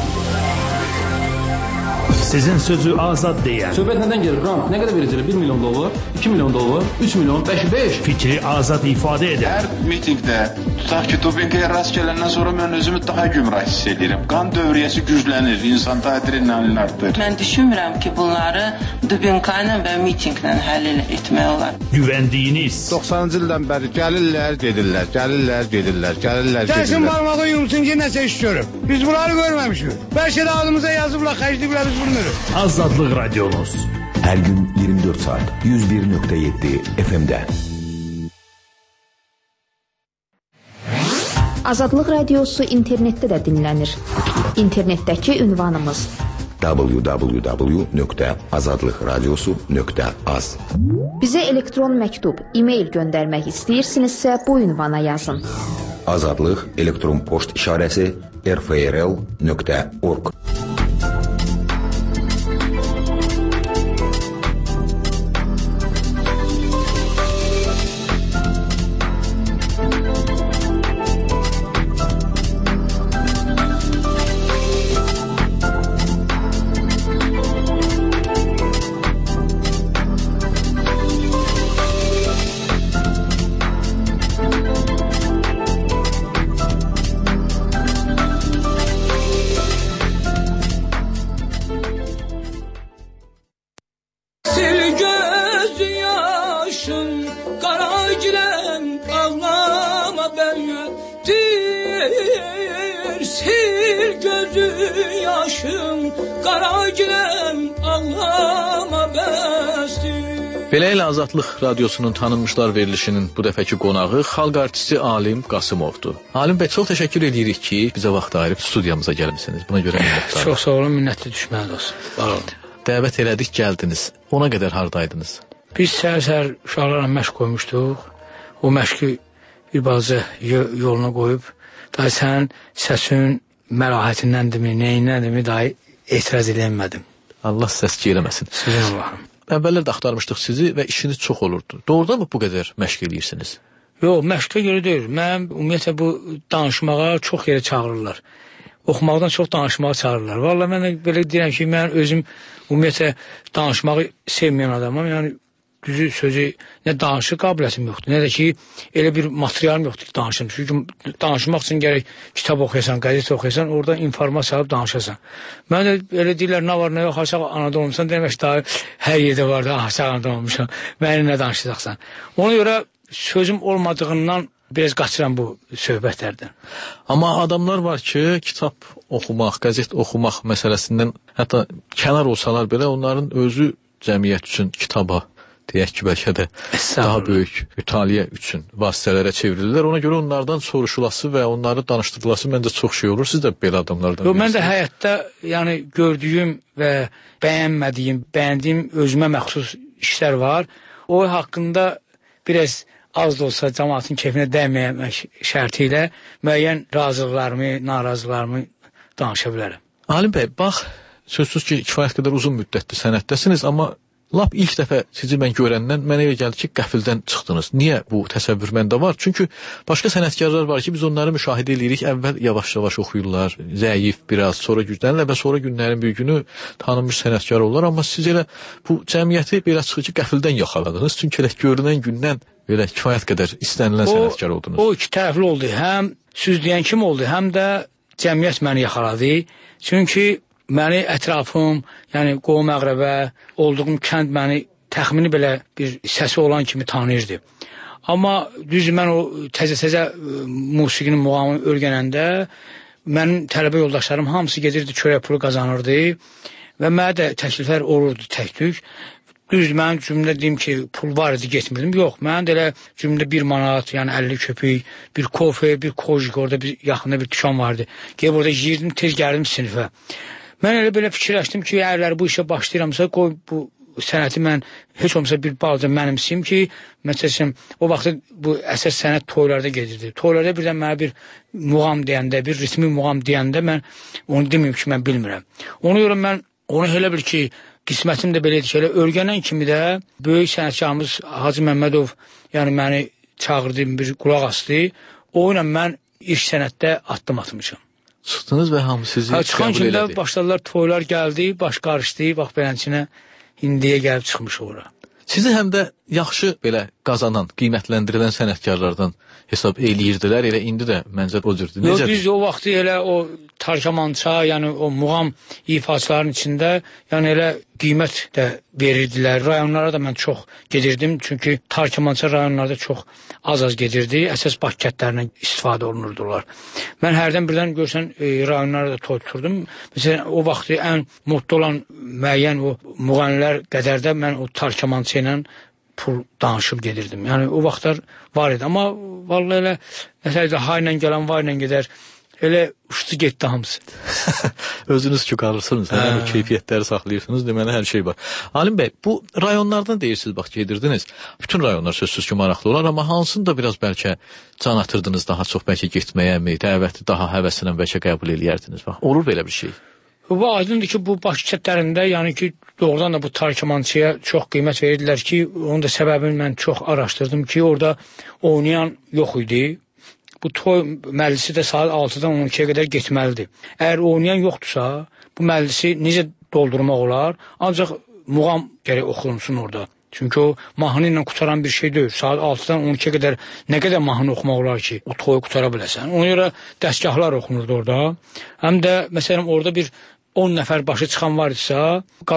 Sizin sözü azad deyən. Söhbət nədən gelir? Rant nə qədər verəcəklər? bir milyon dollar, iki milyon dollar, üç milyon, beş, beş. Fikri azad ifadə edən. Hər mitingdə, tutaq ki, Tobenkaya rast gələndən sonra mən özümü daha gümrah hiss edirəm. Qan dövriyyəsi güclənir, insan adrenalin artır. Mən düşünmürəm ki, bunları Tobenka ilə və mitinglə həll etmək olar. Güvəndiyiniz. doxsanıncı ildən bəri gəlirlər, gedirlər, gəlirlər, gedirlər, gəlirlər, gedirlər. Gəlsin barmağı yumsun ki, nəsə iş görüb. Biz bunları görməmişik. Bəlkə də adımıza yazıblar, xərcliyiblər, biz bunu Azadlıq Radiomuz. Hər gün iyirmi dörd saat yüz bir nöqtə yeddi F M-də. Azadlıq Radiosu internetdə də dinlənir. İnternetdəki ünvanımız w w w nöqtə azadlıq radiosu nöqtə az. Bizə elektron məktub, e-mail göndərmək istəyirsinizsə bu ünvana yazın. Azadlıq elektron poçt işarəsi r f r l nöqtə org. gözün yaşın qara giləm ağlama bəsdir. Beləliklə Azadlıq Radiosunun tanınmışlar verilişinin bu dəfəki qonağı xalq artisti Alim Qasımovdur. Alim bəy, çox təşəkkür edirik ki, bizə vaxt ayırıb studiyamıza gəlmisiniz. Buna görə minnətdarıq. Çox sağ olun, minnətli düşməli olsun. Sağ olun. Dəvət elədik, gəldiniz. Ona qədər hardaydınız? Biz səhər-səhər uşaqlarla məşq qoymuşduq. O məşqi bir balaca yoluna qoyub, daha sənin səsin məlahətindəndirmi, neyindəndirmi daha etiraz edəmədim. Allah səs eləməsin. Sizin Allahım. Əvvəllər də axtarmışdıq sizi və işiniz çox olurdu. Doğrudan mı bu qədər məşq edirsiniz? Yox, məşqə görə deyil. Mən ümumiyyətlə bu danışmağa çox yerə çağırırlar. Oxumaqdan çox danışmağa çağırırlar. Vallahi mən belə deyirəm ki, mən özüm ümumiyyətlə danışmağı sevməyən adamam. Yəni düzü sözü nə danışıq qabiliyyətim yoxdur, nə də ki elə bir materialım yoxdur ki danışım. Çünki danışmaq üçün gərək kitab oxuyasan, qəzet oxuyasan, orada informasiya alıb danışasan. Mən də elə deyirlər, nə var, nə yox, aşağı anada olmuşsan, demək daha hər yerdə var da, aşağı anada olmuşam, məni nə danışacaqsan. Ona görə sözüm olmadığından biraz qaçıram bu söhbətlərdən. Amma adamlar var ki, kitab oxumaq, qəzet oxumaq məsələsindən hətta kənar olsalar belə onların özü cəmiyyət üçün kitaba, deyək ki, bəlkə də daha böyük mütaliə üçün vasitələrə çevrilirlər. Ona görə onlardan soruşulası və onları danışdırılası məncə çox şey olur. Siz də belə adamlardan bilirsiniz. Mən də həyatda yəni, gördüyüm və bəyənmədiyim, bəyəndiyim özümə məxsus işlər var. O haqqında biraz az da olsa cəmaatın keyfinə dəyməmək şərti ilə müəyyən razılıqlarımı, narazılıqlarımı danışa bilərəm. Alim bəy, bax, sözsüz ki, kifayət qədər uzun müddətdir sənətdəsiniz, amma lap ilk dəfə sizi mən görəndən mənə elə gəldi ki, qəfildən çıxdınız. Niyə bu təsəvvür məndə var? Çünki başqa sənətkarlar var ki, biz onları müşahidə edirik, əvvəl yavaş-yavaş oxuyurlar, zəif biraz, sonra güclənirlər və sonra günlərin bir günü tanınmış sənətkar olurlar. Amma siz elə bu cəmiyyəti belə çıxır ki, qəfildən yaxaladınız. Çünki elə görünən gündən belə kifayət qədər istənilən o, sənətkar oldunuz. O iki tərəfli oldu. Həm süz deyən kim oldu, həm də cəmiyyət məni yaxaladı. Çünki məni ətrafım, yəni qovum əqrəbə, olduğum kənd məni təxmini belə bir səsi olan kimi tanıyırdı. Amma düz mən o təzə-təzə musiqinin muğamını öyrənəndə mənim tələbə yoldaşlarım hamısı gedirdi, çörək pulu qazanırdı və mənə də təkliflər olurdu tək-tük. Düz mən cümlə deyim ki, pul var idi, getmirdim. Yox, mən də elə cümlə bir manat, yəni əlli köpük, bir kofe, bir kojik, orada bir yaxında bir dükan vardı. Gəlib orada yiyirdim, tez gəldim sinifə. Mən elə belə fikirləşdim ki, əgər bu işə başlayıramsa, qoy bu sənəti mən heç olmasa bir balaca mənimsiyim ki, məsələn, o vaxtda bu əsas sənət toylarda gedirdi. Toylarda birdən mənə bir muğam deyəndə, bir ritmi muğam deyəndə mən onu deməyim ki, mən bilmirəm. Ona görə mən onu elə bil ki, qismətim də belə idi ki, elə öyrənən kimi də böyük sənətkarımız Hacı Məmmədov, yəni məni çağırdı, bir qulaq asdı. O ilə mən iş sənətdə addım atmışam. Çıxdınız və hamı sizi ha, çıxan qəbul elədi. Çıxan başladılar, toylar gəldi, baş qarışdı, bax belənçinə indiyə gəlib çıxmış ora. Sizi həm də yaxşı belə qazanan, qiymətləndirilən sənətkarlardan hesab eləyirdilər, elə indi də məncə o cürdür. Yox, biz o vaxtı elə o tarkamança, yəni o muğam ifaçıların içində, yəni elə qiymət də verirdilər. Rayonlara da mən çox gedirdim, çünki tarkamança rayonlarda çox az-az gedirdi, əsas Bakı kəndlərindən istifadə olunurdular. Mən hərdən birdən görsən e, rayonlara da toy tuturdum. Məsələn, o vaxtı ən modda olan müəyyən o müğənnilər qədər də mən o tarkamança ilə pul danışıb gedirdim. Yəni o vaxtlar var idi, amma vallahi elə məsələn ha ilə gələn var ilə gedər. Elə uçdu getdi hamısı. Özünüz ki qalırsınız, hə. Bu keyfiyyətləri saxlayırsınız, deməli hər şey var. Alim bəy, bu rayonlardan deyirsiniz, bax gedirdiniz. Bütün rayonlar sözsüz ki maraqlı olar, amma hansını da biraz bəlkə can atırdınız daha çox bəlkə getməyə mi, dəvəti daha həvəslə bəlkə qəbul eləyərdiniz. Bax, olur belə bir şey. Bu aydındır ki, bu Bakı kəndlərində, yəni ki, doğrudan da bu tarkamançıya çox qiymət verirdilər ki, onun da səbəbini mən çox araşdırdım ki, orada oynayan yox idi. Bu toy məclisi də saat altıdan on ikiyə qədər getməlidir. Əgər oynayan yoxdursa, bu məclisi necə doldurmaq olar? Ancaq muğam gərək oxunsun orada. Çünki o mahnı ilə qutaran bir şey deyil. Saat altıdan on ikiyə qədər nə qədər mahnı oxumaq olar ki, o toyu qutara biləsən. Ona görə dəstgahlar oxunurdu orada. Həm də, məsələn, orada bir on nəfər başı çıxan var idisə, qalan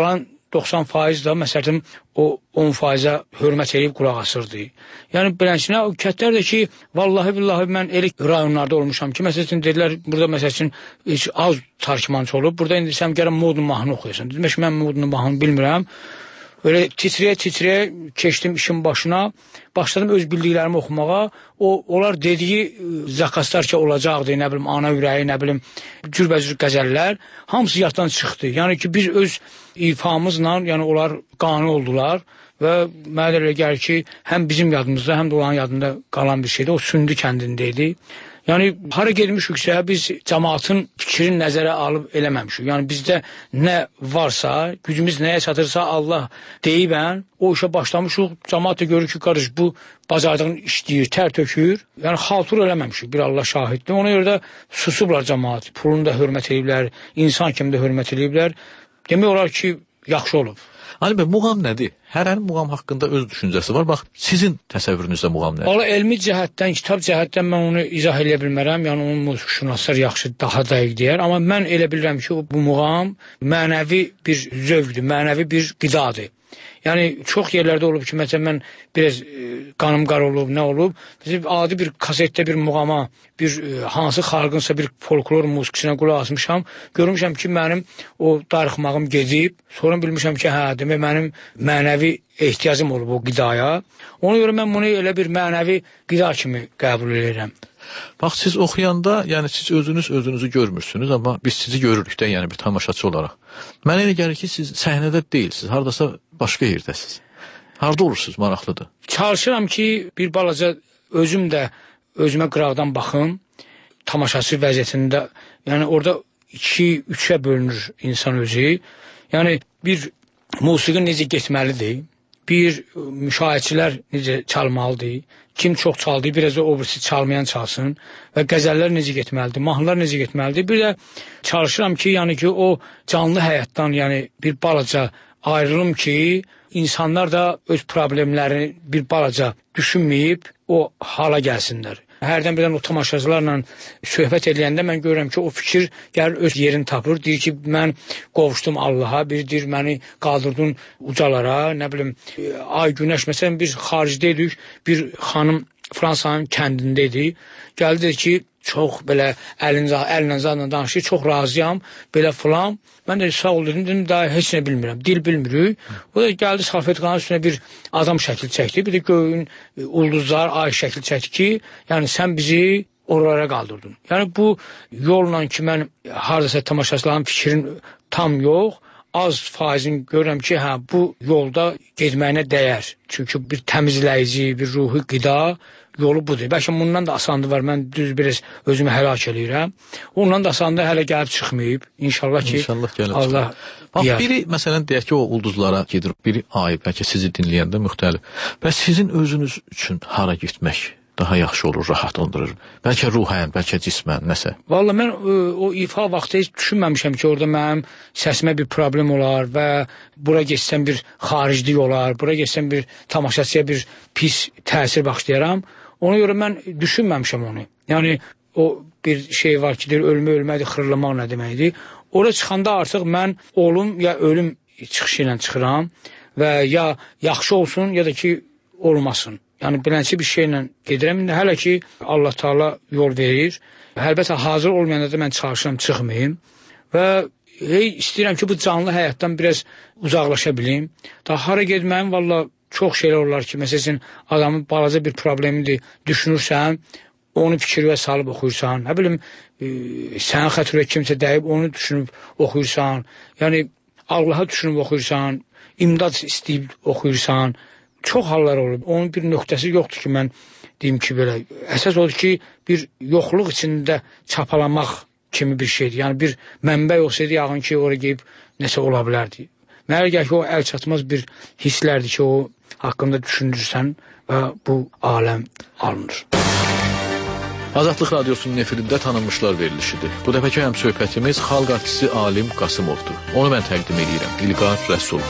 doxsan faiz da məsələn o on faizə hörmət edib qulaq asırdı. Yəni beləsinə o kətlər də ki, vallahi billahi mən elə rayonlarda olmuşam ki, məsələn dedilər burada məsələn heç az tarkimançı olub. Burada indi sən gələn modun mahnı oxuyursan. Demək ki, mən modun mahnını bilmirəm. Öyle titreye-titreye keçdim işin başına. Başladım öz bildiklərimi oxumağa. O, onlar dediyi zakaslar ki olacaqdı, nə bilim, ana ürəyi, nə bilim, cürbəcür qəzəllər. Hamısı yaddan çıxdı. Yəni ki, biz öz ifamızla, yəni onlar qane oldular. Və mənə elə gəlir ki, həm bizim yadımızda, həm də onların yadında qalan bir şeydi. O Sündü kəndindeydi. Yəni, hara gelmişiksə, biz cəmaatın fikrini nəzərə alıb eləməmişik. Yəni, bizdə nə varsa, gücümüz nəyə çatırsa Allah deyibən, o işə başlamışıq. Cəmaat da görür ki, qarış, bu bacardığın işləyir, tər tökür. Yəni, xaltur eləməmişik, bir Allah şahiddir. Ona görə də susublar cəmaat. Pulunu da hörmət ediblər, insan kimi də hörmət ediblər. Demək olar ki, yaxşı olub. Ali bəy, muğam nədir? Hərənin muğam haqqında öz düşüncəsi var. Bax, sizin təsəvvürünüzdə muğam nədir? Valla elmi cəhətdən, kitab cəhətdən mən onu izah edə bilmərəm. Yəni, onun musiqişünaslar yaxşı, daha dəqiq deyər. Amma mən elə bilirəm ki, bu muğam mənəvi bir zövqdür, mənəvi bir qidadır. Yəni, çox yerlərdə olub ki, məsələn, mən biraz e, qanım qar olub, nə olub? Bizim adi bir kasetdə bir muğama, bir e, hansı xalqınsa bir folklor musiqisinə qulaq asmışam. Görmüşəm ki, mənim o darıxmağım gedib. Sonra bilmişəm ki, hə, demək, mənim mənəvi ehtiyacım olub o qidaya. Ona görə mən bunu elə bir mənəvi qida kimi qəbul edirəm. Bax, siz oxuyanda, yəni siz özünüz özünüzü görmürsünüz, amma biz sizi görürük də, yəni bir tamaşaçı olaraq. Mənə elə gəlir ki, siz səhnədə deyilsiniz, haradasa başqa yerdəsiniz. Harada olursunuz, maraqlıdır. Çalışıram ki, bir balaca özüm də özümə qıraqdan baxım, tamaşaçı vəziyyətində, yəni orada iki, üçə bölünür insan özü. Yəni bir musiqi necə getməlidir, bir müşahidçilər necə çalmalıdır, kim çox çaldı, biraz da o birisi çalmayan çalsın və qəzəllər necə getməlidir, mahnılar necə getməlidir. Bir də çalışıram ki, yəni ki, o canlı həyatdan, yəni bir balaca ayrılım ki, insanlar da öz problemlərini bir balaca düşünməyib o hala gəlsinlər. Hərdən birdən o tamaşaçılarla söhbət edəndə mən görürəm ki, o fikir gəlir öz yerini tapır. Deyir ki, mən qovuşdum Allaha, bir deyir, məni qaldırdın ucalara, nə bilim, ay günəş, məsələn, biz xaricdəydik, bir xanım Fransanın kəndindəydi. Gəldi dedi ki, çox belə əlinlə, əlinlə zadla danışır, çox razıyam, belə filan. Mən də sağ ol dedim, dedim, daha heç nə bilmirəm, dil bilmirik. O da gəldi salfetkanın üstünə bir adam şəkil çəkdi, bir də göyün ulduzlar, ay şəkil çəkdi ki, yəni sən bizi oralara qaldırdın. Yəni bu yolla ki, mən haradasa tamaşaçıların fikrin tam yox, az faizin görürəm ki, hə, bu yolda getməyinə dəyər. Çünki bir təmizləyici, bir ruhi qida yolu budur. Bəlkə bundan da asandı var, mən düz biraz özümü həlak eləyirəm. Ondan da asandı hələ gəlib çıxmayıb. İnşallah ki, İnşallah gəlib Allah Bax, biri, məsələn, deyək ki, o ulduzlara gedir, biri ay, bəlkə sizi dinləyəndə müxtəlif. Bəs sizin özünüz üçün hara getmək daha yaxşı olur, rahat ondurur? Bəlkə ruhən, bəlkə cismən, nəsə? Valla mən o, o ifa vaxtı heç düşünməmişəm ki, orada mənim səsimə bir problem olar və bura geçsəm bir xariclik olar, bura geçsəm bir tamaşaçıya bir pis təsir başlayaram. Ona görə mən düşünməmişəm onu. Yəni, o bir şey var ki, deyir, ölmə ölmədir, xırlamaq nə deməkdir. Oraya çıxanda artıq mən olum ya ölüm çıxışı ilə çıxıram və ya yaxşı olsun, ya da ki, olmasın. Yəni, bilənçi bir şeylə gedirəm. İndi hələ ki, Allah Teala yol verir. Əlbəttə, hazır olmayanda da mən çalışıram, çıxmayayım. Və hey, istəyirəm ki, bu canlı həyatdan biraz uzaqlaşa bilim. Daha hara gedməyim, valla çox şeylər olar ki, məsələn, adamın balaca bir problemidir, düşünürsən, onu fikirvə salıb oxuyursan, nə bilim, e, sənin xətrə kimsə dəyib, onu düşünüb oxuyursan, yəni, Allaha düşünüb oxuyursan, imdad istəyib oxuyursan, çox hallar olur. Onun bir nöqtəsi yoxdur ki, mən deyim ki, belə, əsas odur ki, bir yoxluq içində çapalamaq kimi bir şeydir. Yəni, bir mənbə olsaydı, yağın ki, oraya geyib nəsə ola bilərdi. Mənə gəl ki, o əl çatmaz bir hisslərdir ki, o haqqında düşünürsən və bu aləm alınır. Azadlıq Radiosunun efirində tanınmışlar verilişidir. Bu dəfəki həm söhbətimiz xalq artisti Alim Qasımovdur. Onu mən təqdim edirəm. İlqar Rəsul.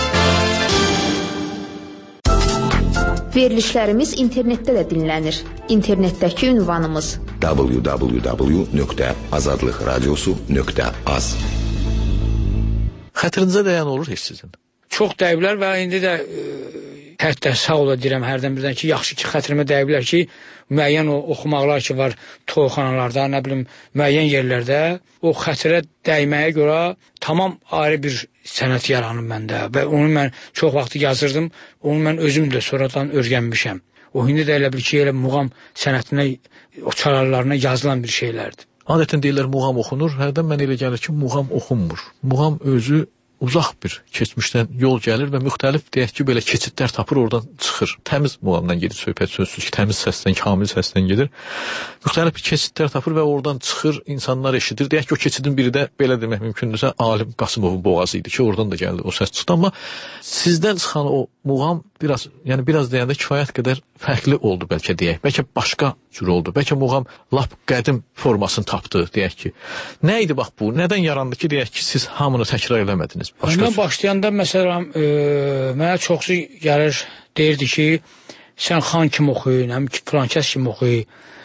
Verilişlərimiz internetdə də dinlənir. İnternetdəki ünvanımız w w w nöqtə azadlıq radiosu nöqtə az. Xətrinizə dəyən olur heç sizin? çox dəyiblər və indi də e, hətta sağ ola deyirəm hərdən birdən ki, yaxşı ki, xətrimə dəyiblər ki, müəyyən o oxumaqlar ki var toyxanalarda, nə bilim, müəyyən yerlərdə o xətrə dəyməyə görə tamam ayrı bir sənət yaranıb məndə və onu mən çox vaxt yazırdım, onu mən özüm də sonradan öyrənmişəm. O hindi də elə bir ki, elə muğam sənətinə, o çalarlarına yazılan bir şeylərdir. Adətən deyirlər muğam oxunur, hərdən mən elə gəlir ki, muğam oxunmur. Muğam özü uzaq bir keçmişdən yol gəlir və müxtəlif deyək ki, belə keçidlər tapır, oradan çıxır. Təmiz muğamdan gedir söhbət, sözsüz ki, təmiz səsdən, kamil səsdən gedir. Müxtəlif bir keçidlər tapır və oradan çıxır, insanlar eşidir. Deyək ki, o keçidin biri də belə demək mümkündürsə, Alim Qasımovun boğazı idi ki, oradan da gəldi, o səs çıxdı. Amma sizdən çıxan o muğam biraz, yəni biraz deyəndə kifayət qədər fərqli oldu bəlkə deyək. Bəlkə başqa cür oldu. Bəlkə muğam lap qədim formasını tapdı, deyək ki. Nə idi bax bu? Nədən yarandı ki, deyək ki, siz hamını təkrar eləmədiniz? Başqa mən başlayanda məsələn, e, mənə çoxsu gəlir, deyirdi ki, sən xan kimi oxuy, nə ki, filan kəs kimi oxuy.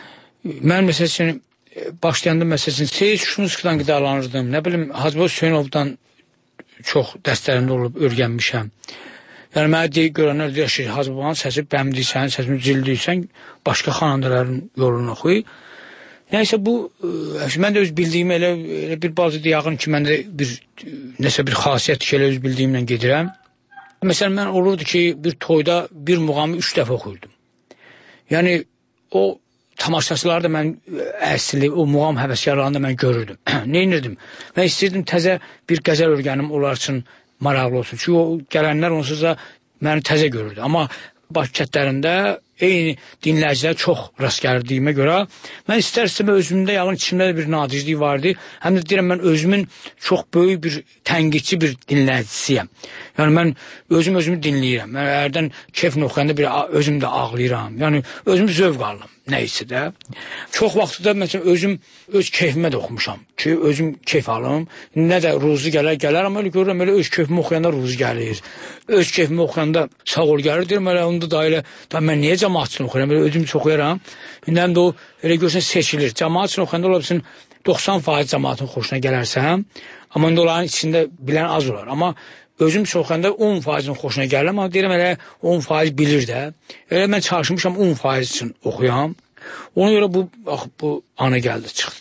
Mən məsələn, başlayanda məsələn, Seyid Şunskidən qidalanırdım. Nə bilim, Hacıbə Hüseynovdan çox dəstərində olub öyrənmişəm. Yəni, mənə deyib görənlər deyir ki, Hacıbənin səsi bəmdiysən, səsini cildiysən, başqa xanəndələrin yolunu oxuy. Nəysə, bu, mən də öz bildiyim elə, elə bir bazı deyağın ki, mən də bir, nəsə bir xasiyyət ki, elə öz bildiyimlə gedirəm. Məsələn, mən olurdu ki, bir toyda bir muğamı üç dəfə oxuyurdum. Yəni, o tamaşaçıları da mən əsli, o muğam həvəskarlarını da mən görürdüm. Neynirdim? Mən istəyirdim təzə bir qəzəl örgənim onlar üçün maraqlı olsun. Çünki o gələnlər onsuz da məni təzə görürdü. Amma Bakı kətlərində eyni dinləyicilər çox rast gəldiyimə görə mən istər-istəmə özümdə yağın içimdə bir nadirlik vardı. Həm də deyirəm, mən özümün çox böyük bir tənqidçi bir dinləyicisiyəm. Yəni, mən özüm özümü dinləyirəm. Mən ərdən keyfini oxuyanda bir özüm də ağlayıram. Yəni, özüm zövq alım. Nəysə də. Çox vaxtda məsələn özüm öz keyfimə də oxumuşam ki, özüm keyf alım. Nə də ruzu gələr, gələr, amma elə görürəm, elə öz keyfimi oxuyanda ruzu gəlir. Öz keyfimi oxuyanda sağ ol gəlir, deyirəm, elə onda da elə, da mən niyə cəmaat üçün oxuyuram, elə özüm oxuyaram. İndi həm də o, elə görsən seçilir. Cəmaat üçün oxuyanda olabilirsin, doxsan faiz cəmaatın xoşuna gələrsən, amma indi onların içində bilən az olar. Amma özüm oxuyanda on faizin xoşuna gəlir, amma deyirəm, elə on faiz bilir də. Elə mən çalışmışam on faiz üçün oxuyam. Ona görə bu, bax, bu ana gəldi, çıxdı.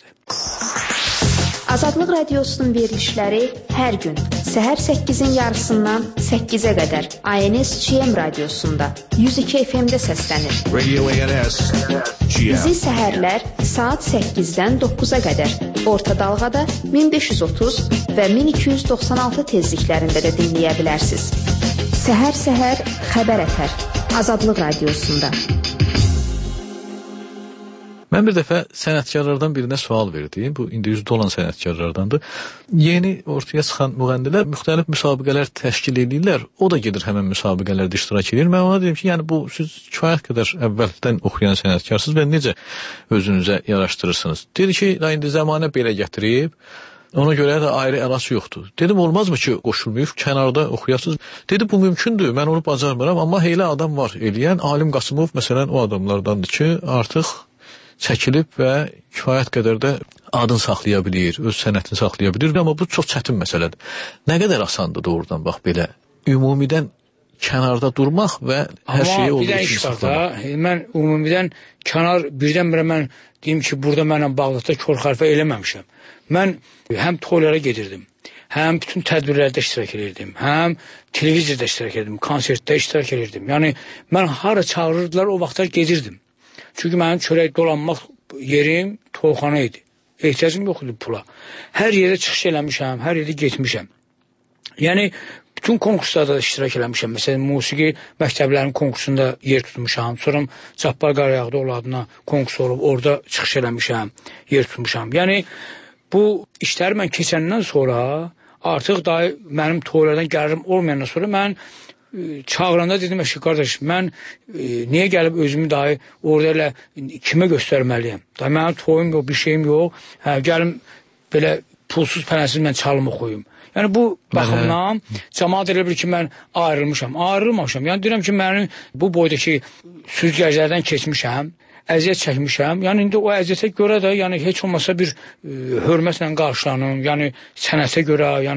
Azadlıq Radiosunun verilişləri hər gün səhər səkkizin yarısından səkkizə qədər A N S G M radiosunda yüz iki F M-də səslənir. Radio A N S G M. Bizi səhərlər saat səkkizdən doqquza qədər orta dalğada min beş yüz otuz və min iki yüz doxsan altı tezliklərində də dinləyə bilərsiniz. Səhər-səhər xəbər ətər Azadlıq Radiosunda. Mən bir dəfə sənətkarlardan birinə sual verdim. Bu, indi yüzdə olan sənətkarlardandır. Yeni ortaya çıxan müğənnilər müxtəlif müsabiqələr təşkil edirlər. O da gedir həmən müsabiqələrdə iştirak edir. Mən ona dedim ki, yəni bu, siz kifayət qədər əvvəldən oxuyan sənətkarsınız və necə özünüzə yaraşdırırsınız? Dedi ki, indi zamanə belə gətirib, ona görə də ayrı əlaç yoxdur. Dedim, olmazmı ki, qoşulmayıb, kənarda oxuyasınız? Dedi, bu mümkündür, mən onu bacarmıram, amma elə adam var eləyən. Alim Qasımov, məsələn, o adamlardandır ki, artıq çəkilib və kifayət qədər də adını saxlaya bilir, öz sənətini saxlaya bilir, amma bu çox çətin məsələdir. Nə qədər asandır doğrudan, bax belə, ümumidən kənarda durmaq və hər şeyi olduğu kimi saxlamaq. Mən ümumidən kənar, birdən-birə mən deyim ki, burada mənlə Bağdadda kör xəlifə eləməmişəm. Mən həm toylara gedirdim, həm bütün tədbirlərdə iştirak edirdim, həm televiziyada iştirak edirdim, konsertdə iştirak edirdim. Yəni, mən hara çağırırdılar, o vaxtlar gedirdim. Çünki mənim çörək dolanmaq yerim toyxana idi. Ehtiyacım yox idi pula. Hər yerdə çıxış eləmişəm, hər yerdə getmişəm. Yəni, bütün konkurslarda iştirak eləmişəm. Məsələn, musiqi məktəblərinin konkursunda yer tutmuşam. Sonra Cabbar Qarayağda ol adına konkurs olub, orada çıxış eləmişəm, yer tutmuşam. Yəni, bu işləri mən keçəndən sonra, artıq da mənim toylardan gəlirim olmayandan sonra mən çağıranda dedim ki, qardaş, mən e, niyə gəlib özümü dahi orada elə kimə göstərməliyəm? Da mənim toyum yox, bir şeyim yox. Hə, gəlim belə pulsuz pənəsiz mən çalım oxuyum. Yəni bu baxımdan cəmaat elə bilir ki, mən ayrılmışam. Ayrılmamışam. Yəni deyirəm ki, mənim bu boydakı süzgəclərdən keçmişəm, əziyyət çəkmişəm. Yəni indi o əziyyətə görə də yəni heç olmasa bir e, hörmətlə qarşılanım. Yəni sənətə görə, yəni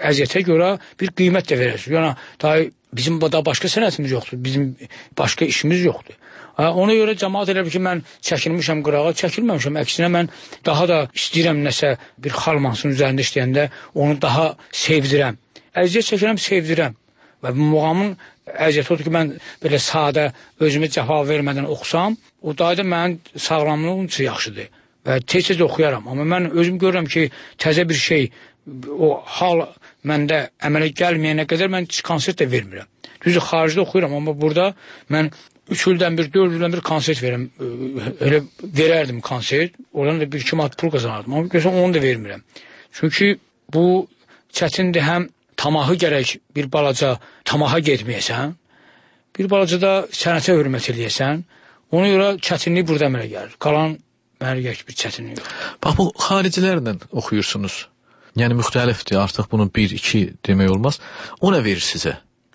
əziyyətə görə bir qiymət də verəsiniz. Yəni, daha bizim da başqa sənətimiz yoxdur, bizim başqa işimiz yoxdur. Ona görə cəmaat elə bir ki, mən çəkilmişəm qırağa, çəkilməmişəm. Əksinə mən daha da istəyirəm nəsə bir xal mahnısının üzərində işləyəndə onu daha sevdirəm. Əziyyət çəkirəm, sevdirəm. Və bu muğamın əziyyəti odur ki, mən belə sadə özümə cəfa vermədən oxusam, o daha da mənim sağlamlığım üçün yaxşıdır. Və tez-tez oxuyaram. Amma mən özüm görürəm ki, təzə bir şey, o hal məndə əmələ gəlməyənə qədər mən konsert də vermirəm. Düzdür, xaricdə oxuyuram, amma burada mən üç ildən bir, dörd ildən bir konsert verirəm. Elə verərdim konsert. Oradan da bir iki manat pul qazanardım. Amma görürsən, onu da vermirəm. Çünki bu çətindir, həm tamahı gərək bir balaca tamaha getməyəsən, bir balaca da sənətə hörmət eləyəsən. Ona görə çətinlik burada əmələ gəlir. Qalan mənə gəlir bir çətinlik yox. Bax, bu xaricilərlə oxuyursunuz. Yəni, müxtəlifdir. Artıq bunun bir, iki demək olmaz. O nə verir sizə?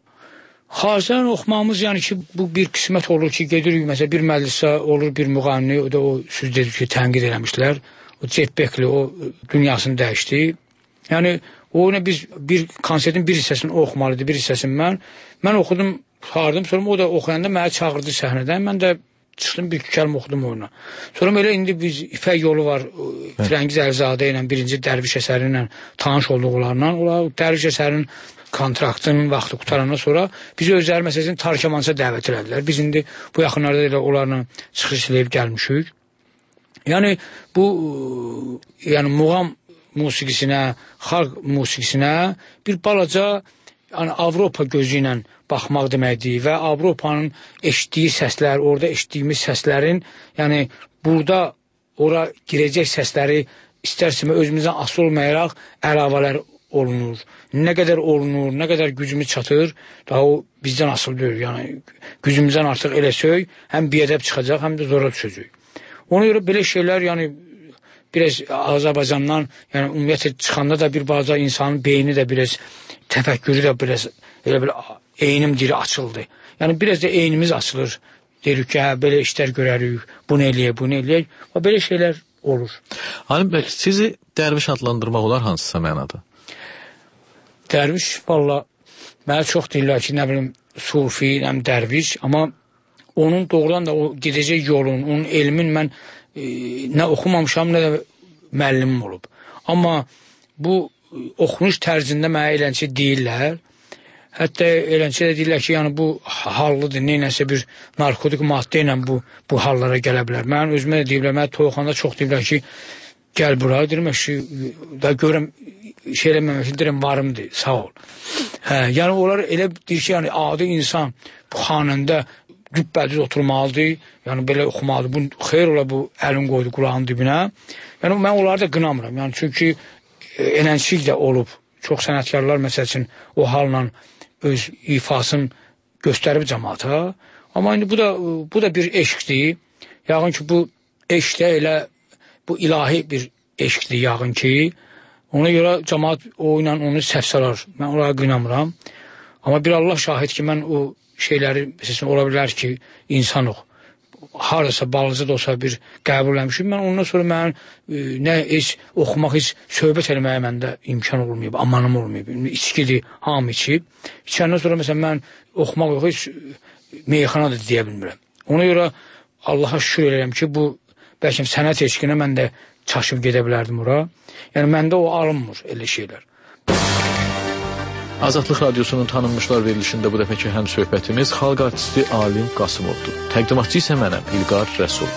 Xaricdən oxumağımız, yəni ki, bu bir qismət olur ki, gedirik, məsələn, bir məclisə olur, bir müğanni, o da o söz dedik ki, tənqid eləmişlər. O Cep Bekli, o dünyasını dəyişdi. Yəni, o nə biz bir konsertin bir hissəsini oxumalıdır, bir hissəsini mən. Mən oxudum, xardım, sonra o da oxuyanda mənə çağırdı səhnədən. Mən də çıxdım, bir iki kəlmə oxudum oyuna. Sonra elə indi biz İpək yolu var, Firəngiz Əlizadə ilə, birinci Dərviş əsəri ilə tanış olduqlarla. Onlar Dərviş əsərinin kontraktının vaxtı qutarandan sonra bizi özləri məsələsini Tarkamansa dəvət elədilər. Biz indi bu yaxınlarda elə onlarla çıxış eləyib gəlmişik. Yəni, bu, yəni, muğam musiqisinə, xalq musiqisinə bir balaca yəni, Avropa gözü ilə baxmaq deməkdir və Avropanın eşitdiyi səslər, orada eşitdiyimiz səslərin, yəni, burada ora girəcək səsləri istərsəmə özümüzdən asılı olmayaraq əlavələr olunur. Nə qədər olunur, nə qədər gücümüz çatır, daha o bizdən asılı deyil. Yəni, gücümüzdən artıq elə söy, həm biədəb çıxacaq, həm də zora düşəcək. Ona görə belə şeylər, yəni, biraz Azərbaycandan, yəni, ümumiyyətlə çıxanda da bir balaca insanın beyni də biraz, təfəkkürü də biraz, elə belə, eynim dili açıldı. Yəni, biraz da eynimiz açılır. Deyirik ki, hə, belə işlər görərik, bunu eləyək, bunu eləyək. Və belə şeylər olur. Halim bəy, sizi dərviş adlandırmaq olar hansısa mənada? Dərviş, valla, mənə çox deyirlər ki, nə bilim, sufi, nəm dərviş, amma onun doğrudan da o gedəcək yolun, onun elmin mən e, nə oxumamışam, nə də müəllimim olub. Amma bu oxunuş tərzində mənə eləncə deyirlər, hətta eləncə də deyirlər ki, yəni bu hallıdır, neynəsə bir narkotik maddə ilə bu, bu hallara gələ bilər. Mən özümə də deyirlər, mənə toyxanda çox deyirlər ki, gəl buraya, deyirəm ki, da görəm, şey eləməmək ki, deyirəm, varımdır, sağ ol. Hə, yəni onlar elə deyir ki, yəni adi insan bu xanəndə dübbədüz oturmalıdır, yəni belə oxumalıdır. Bu, xeyr ola bu əlin qoydu qulağın dibinə. Yəni mən onları da qınamıram, yəni çünki eləncik də olub. Çox sənətkarlar məsəl üçün o halla öz ifasını göstərib cəmaata. Amma indi bu da, bu da bir eşqdir. Yağın ki, bu eşqdə elə bu ilahi bir eşqdir yağın ki, ona görə cəmaat o ilə onu səhv salar. Mən onlara qınamıram. Amma bir Allah şahid ki, mən o şeyləri, məsələn, ola bilər ki, insanıq. Harasa, balıca da olsa bir qəbul eləmişim. Mən ondan sonra mən e, nə heç oxumaq, heç söhbət eləməyə məndə imkan olmayıb, amanım olmayıb. İçkidir, hamı içib. İçəndən sonra məsələn, mən oxumaq yox, heç meyxana da deyə bilmirəm. Ona görə Allaha şükür edirəm ki, bu bəlkə sənət eşqinə mən də çaşıb gedə bilərdim ora. Yəni, məndə o alınmır elə şeylər. Azadlıq Radiosunun tanınmışlar verilişində bu dəfəki həm söhbətimiz xalq artisti Alim Qasımovdur. Təqdimatçı isə mənəm, İlqar Rəsul.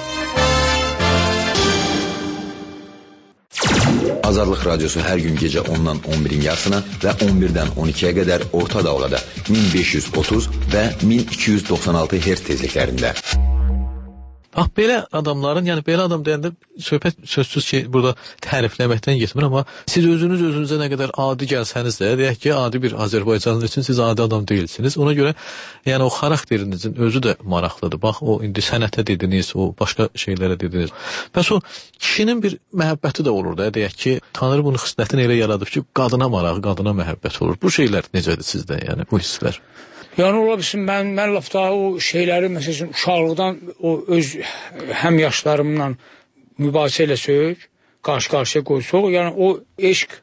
Azadlıq Radiosu hər gün gecə ondan on birin yarısına və on birdən on ikiyə qədər orta dalğada min beş yüz otuz və min iki yüz doxsan altı hertz tezliklərində. Bax, belə adamların, yəni belə adam deyəndə söhbət sözsüz ki, burada tərifləməkdən getmir, amma siz özünüz özünüzə nə qədər adi gəlsəniz də, deyək ki, adi bir Azərbaycanlı üçün siz adi adam deyilsiniz. Ona görə, yəni o xarakterinizin özü də maraqlıdır. Bax, o indi sənətə dediniz, o başqa şeylərə dediniz. Bəs o kişinin bir məhəbbəti də olur da, deyək ki, Tanrı bunu xislətini elə yaradıb ki, qadına marağı, qadına məhəbbət olur. Bu şeylər necədir sizdə, yəni bu hisslər? Yəni, ola bilsin, mən, mən laf daha o şeyləri, məsələn, uşaqlıqdan o öz həm yaşlarımla mübahisə ilə söz, qarşı-qarşıya qoysuq, yəni o eşq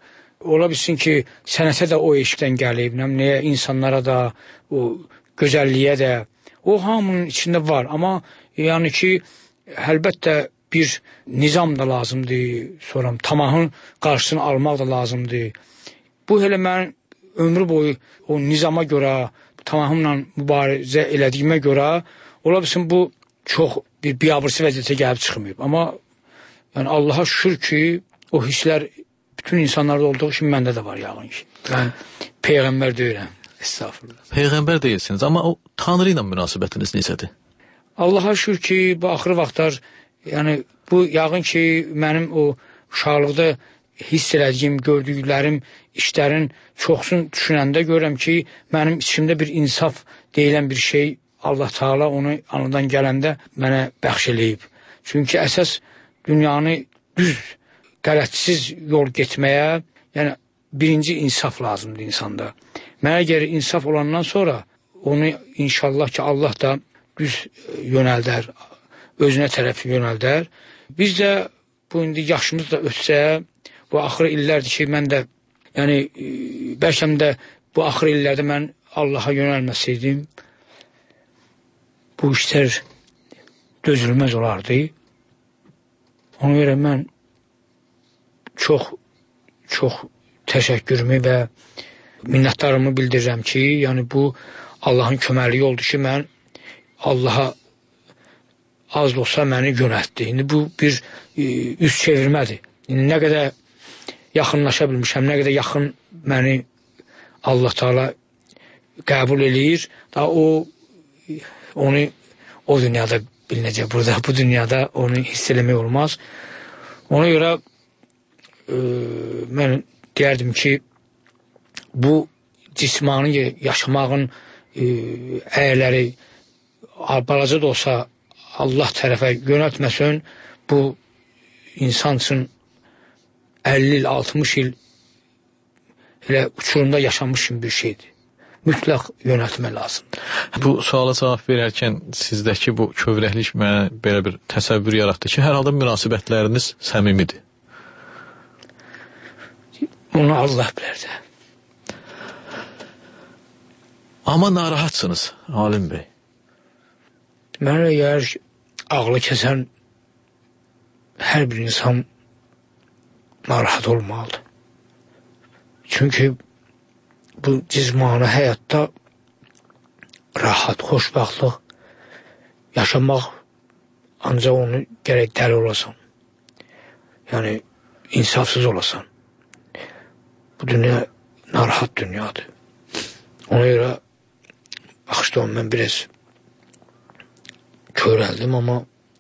ola bilsin ki, sənətə də o eşqdən gəlib, nəyə insanlara da, o gözəlliyə də, o hamının içində var. Amma yəni ki, əlbəttə bir nizam da lazımdır, sonra tamahın qarşısını almaq da lazımdır. Bu elə mən ömrü boyu o nizama görə, tamahımla mübarizə elədiyimə görə, ola bilsin bu çox bir biabırsı vəziyyətə gəlib çıxmayıb. Amma yəni Allaha şükür ki, o hisslər bütün insanlarda olduğu kimi məndə də var yağın ki. Mən Peyğəmbər deyirəm. Estağfurullah. Peyğəmbər deyilsiniz, amma o Tanrı ilə münasibətiniz necədir? Allaha şükür ki, bu axırı vaxtlar, yəni bu yağın ki, mənim o uşaqlıqda hiss elədiyim, gördüklərim, işlərin çoxsun düşünəndə görürəm ki, mənim içimdə bir insaf deyilən bir şey, Allah Teala onu anadan gələndə mənə bəxş eləyib. Çünki əsas dünyanı düz, qələtsiz yol getməyə, yəni birinci insaf lazımdır insanda. Mənə gəlir insaf olandan sonra onu inşallah ki, Allah da düz yönəldər, özünə tərəf yönəldər. Biz də bu indi yaşımız da ötsə, bu axır illərdir ki, mən də, yəni bəlkə də bu axır illərdə mən Allaha yönəlməsəydim, bu işlər dözülməz olardı. Ona görə mən çox, çox təşəkkürümü və minnətdarımı bildirirəm ki, yəni bu Allahın köməkliyi oldu ki, mən Allaha az da olsa məni yönəltdi. İndi bu bir e, üst çevirmədir. İndi nə qədər yaxınlaşa bilmişəm, nə qədər yaxın məni Allah Teala qəbul eləyir, da o onu o dünyada bilinəcək, burada bu dünyada onu hiss eləmək olmaz. Ona görə e, mən deyərdim ki, bu cismani yaşamağın e, əyərləri balaca da olsa Allah tərəfə yönəltməsin, bu insan üçün əlli il, altmış il elə uçurumda yaşanmış bir şeydir. Mütləq yönəltmək lazımdır. Bu suala cavab verərkən sizdəki bu kövrəklik mənə belə bir təsəvvür yaratdı ki, hər halda münasibətləriniz səmimidir. Bunu Allah bilər də. Amma narahatsınız, Alim bəy. Mənə əgər ağlı kəsən hər bir insan narahat olmalıdır. Çünki bu cizmani həyatda rahat, xoşbəxtlıq yaşamaq ancaq onu gərək dəli olasan. Yəni, insafsız olasan. Bu dünya narahat dünyadır. Ona görə baxışda mən biraz körəldim, amma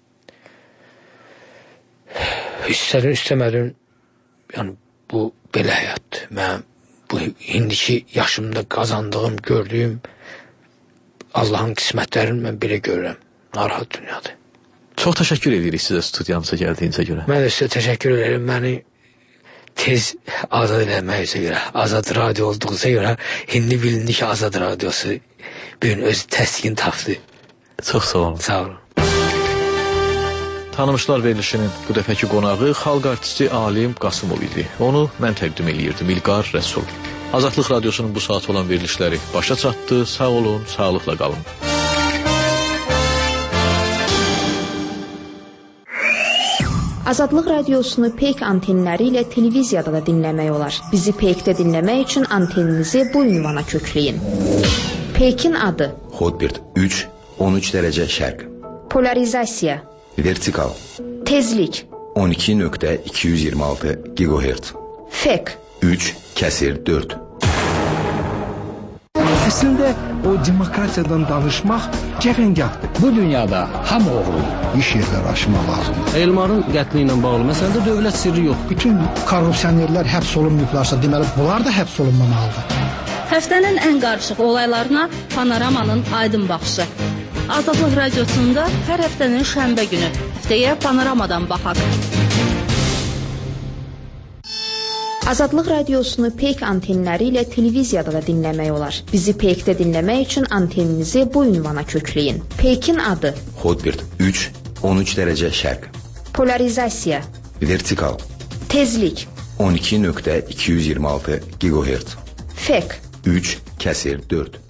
istədim, istəmədim, yəni bu belə həyatdır. Mən bu indiki yaşımda qazandığım, gördüyüm Allahın qismətlərini mən belə görürəm. Narahat dünyadır. Çox təşəkkür edirik sizə studiyamıza gəldiyinizə görə. Mən də sizə təşəkkür ederim. Məni tez azad eləməyizə görə, azad radio olduğuza görə, indi bilindi ki, azad radiosu bir gün öz təsdiqini tapdı. Çox sağ olun. Sağ olun. Tanımışlar verilişinin bu dəfəki qonağı xalq artisti Alim Qasımov idi. Onu mən təqdim eləyirdim, İlqar Rəsul. Azadlıq Radiosunun bu saat olan verilişləri başa çatdı. Sağ olun, sağlıqla qalın. Azadlıq Radiosunu Peyk antenləri ilə televiziyada da dinləmək olar. Bizi Peykdə dinləmək üçün anteninizi bu ünvana kökləyin. Peykin adı: Hotbird üç, on üç dərəcə şərq. Polarizasiya: Vertikal. Tezlik: on iki nöqtə iki yüz iyirmi altı gigahertz. Fek: üç kəsir dörd. Əslində o demokratiyadan danışmaq cəfəngahdır. Bu dünyada hamı oğrudur. İş yerləri açmaq lazımdır. Elmarın qətli ilə bağlı məsələdə dövlət sirri yox. Bütün korrupsionerlər həbs olunmayıblarsa, deməli bunlar da həbs olunmamalıdır. Həftənin ən qarışıq olaylarına Panoramanın aydın baxışı. Azadlıq Radiosunda hər həftənin şənbə günü həftəyə Panoramadan baxaq. Azadlıq Radiosunu Peyk antenləri ilə televiziyada da dinləmək olar. Bizi Peykdə dinləmək üçün anteninizi bu ünvana kökləyin. Peykin adı: Hotbird üç, on üç dərəcə şərq. Polarizasiya: Vertikal. Tezlik: on iki nöqtə iki yüz iyirmi altı gigahertz. F E K üç kəsir dörd.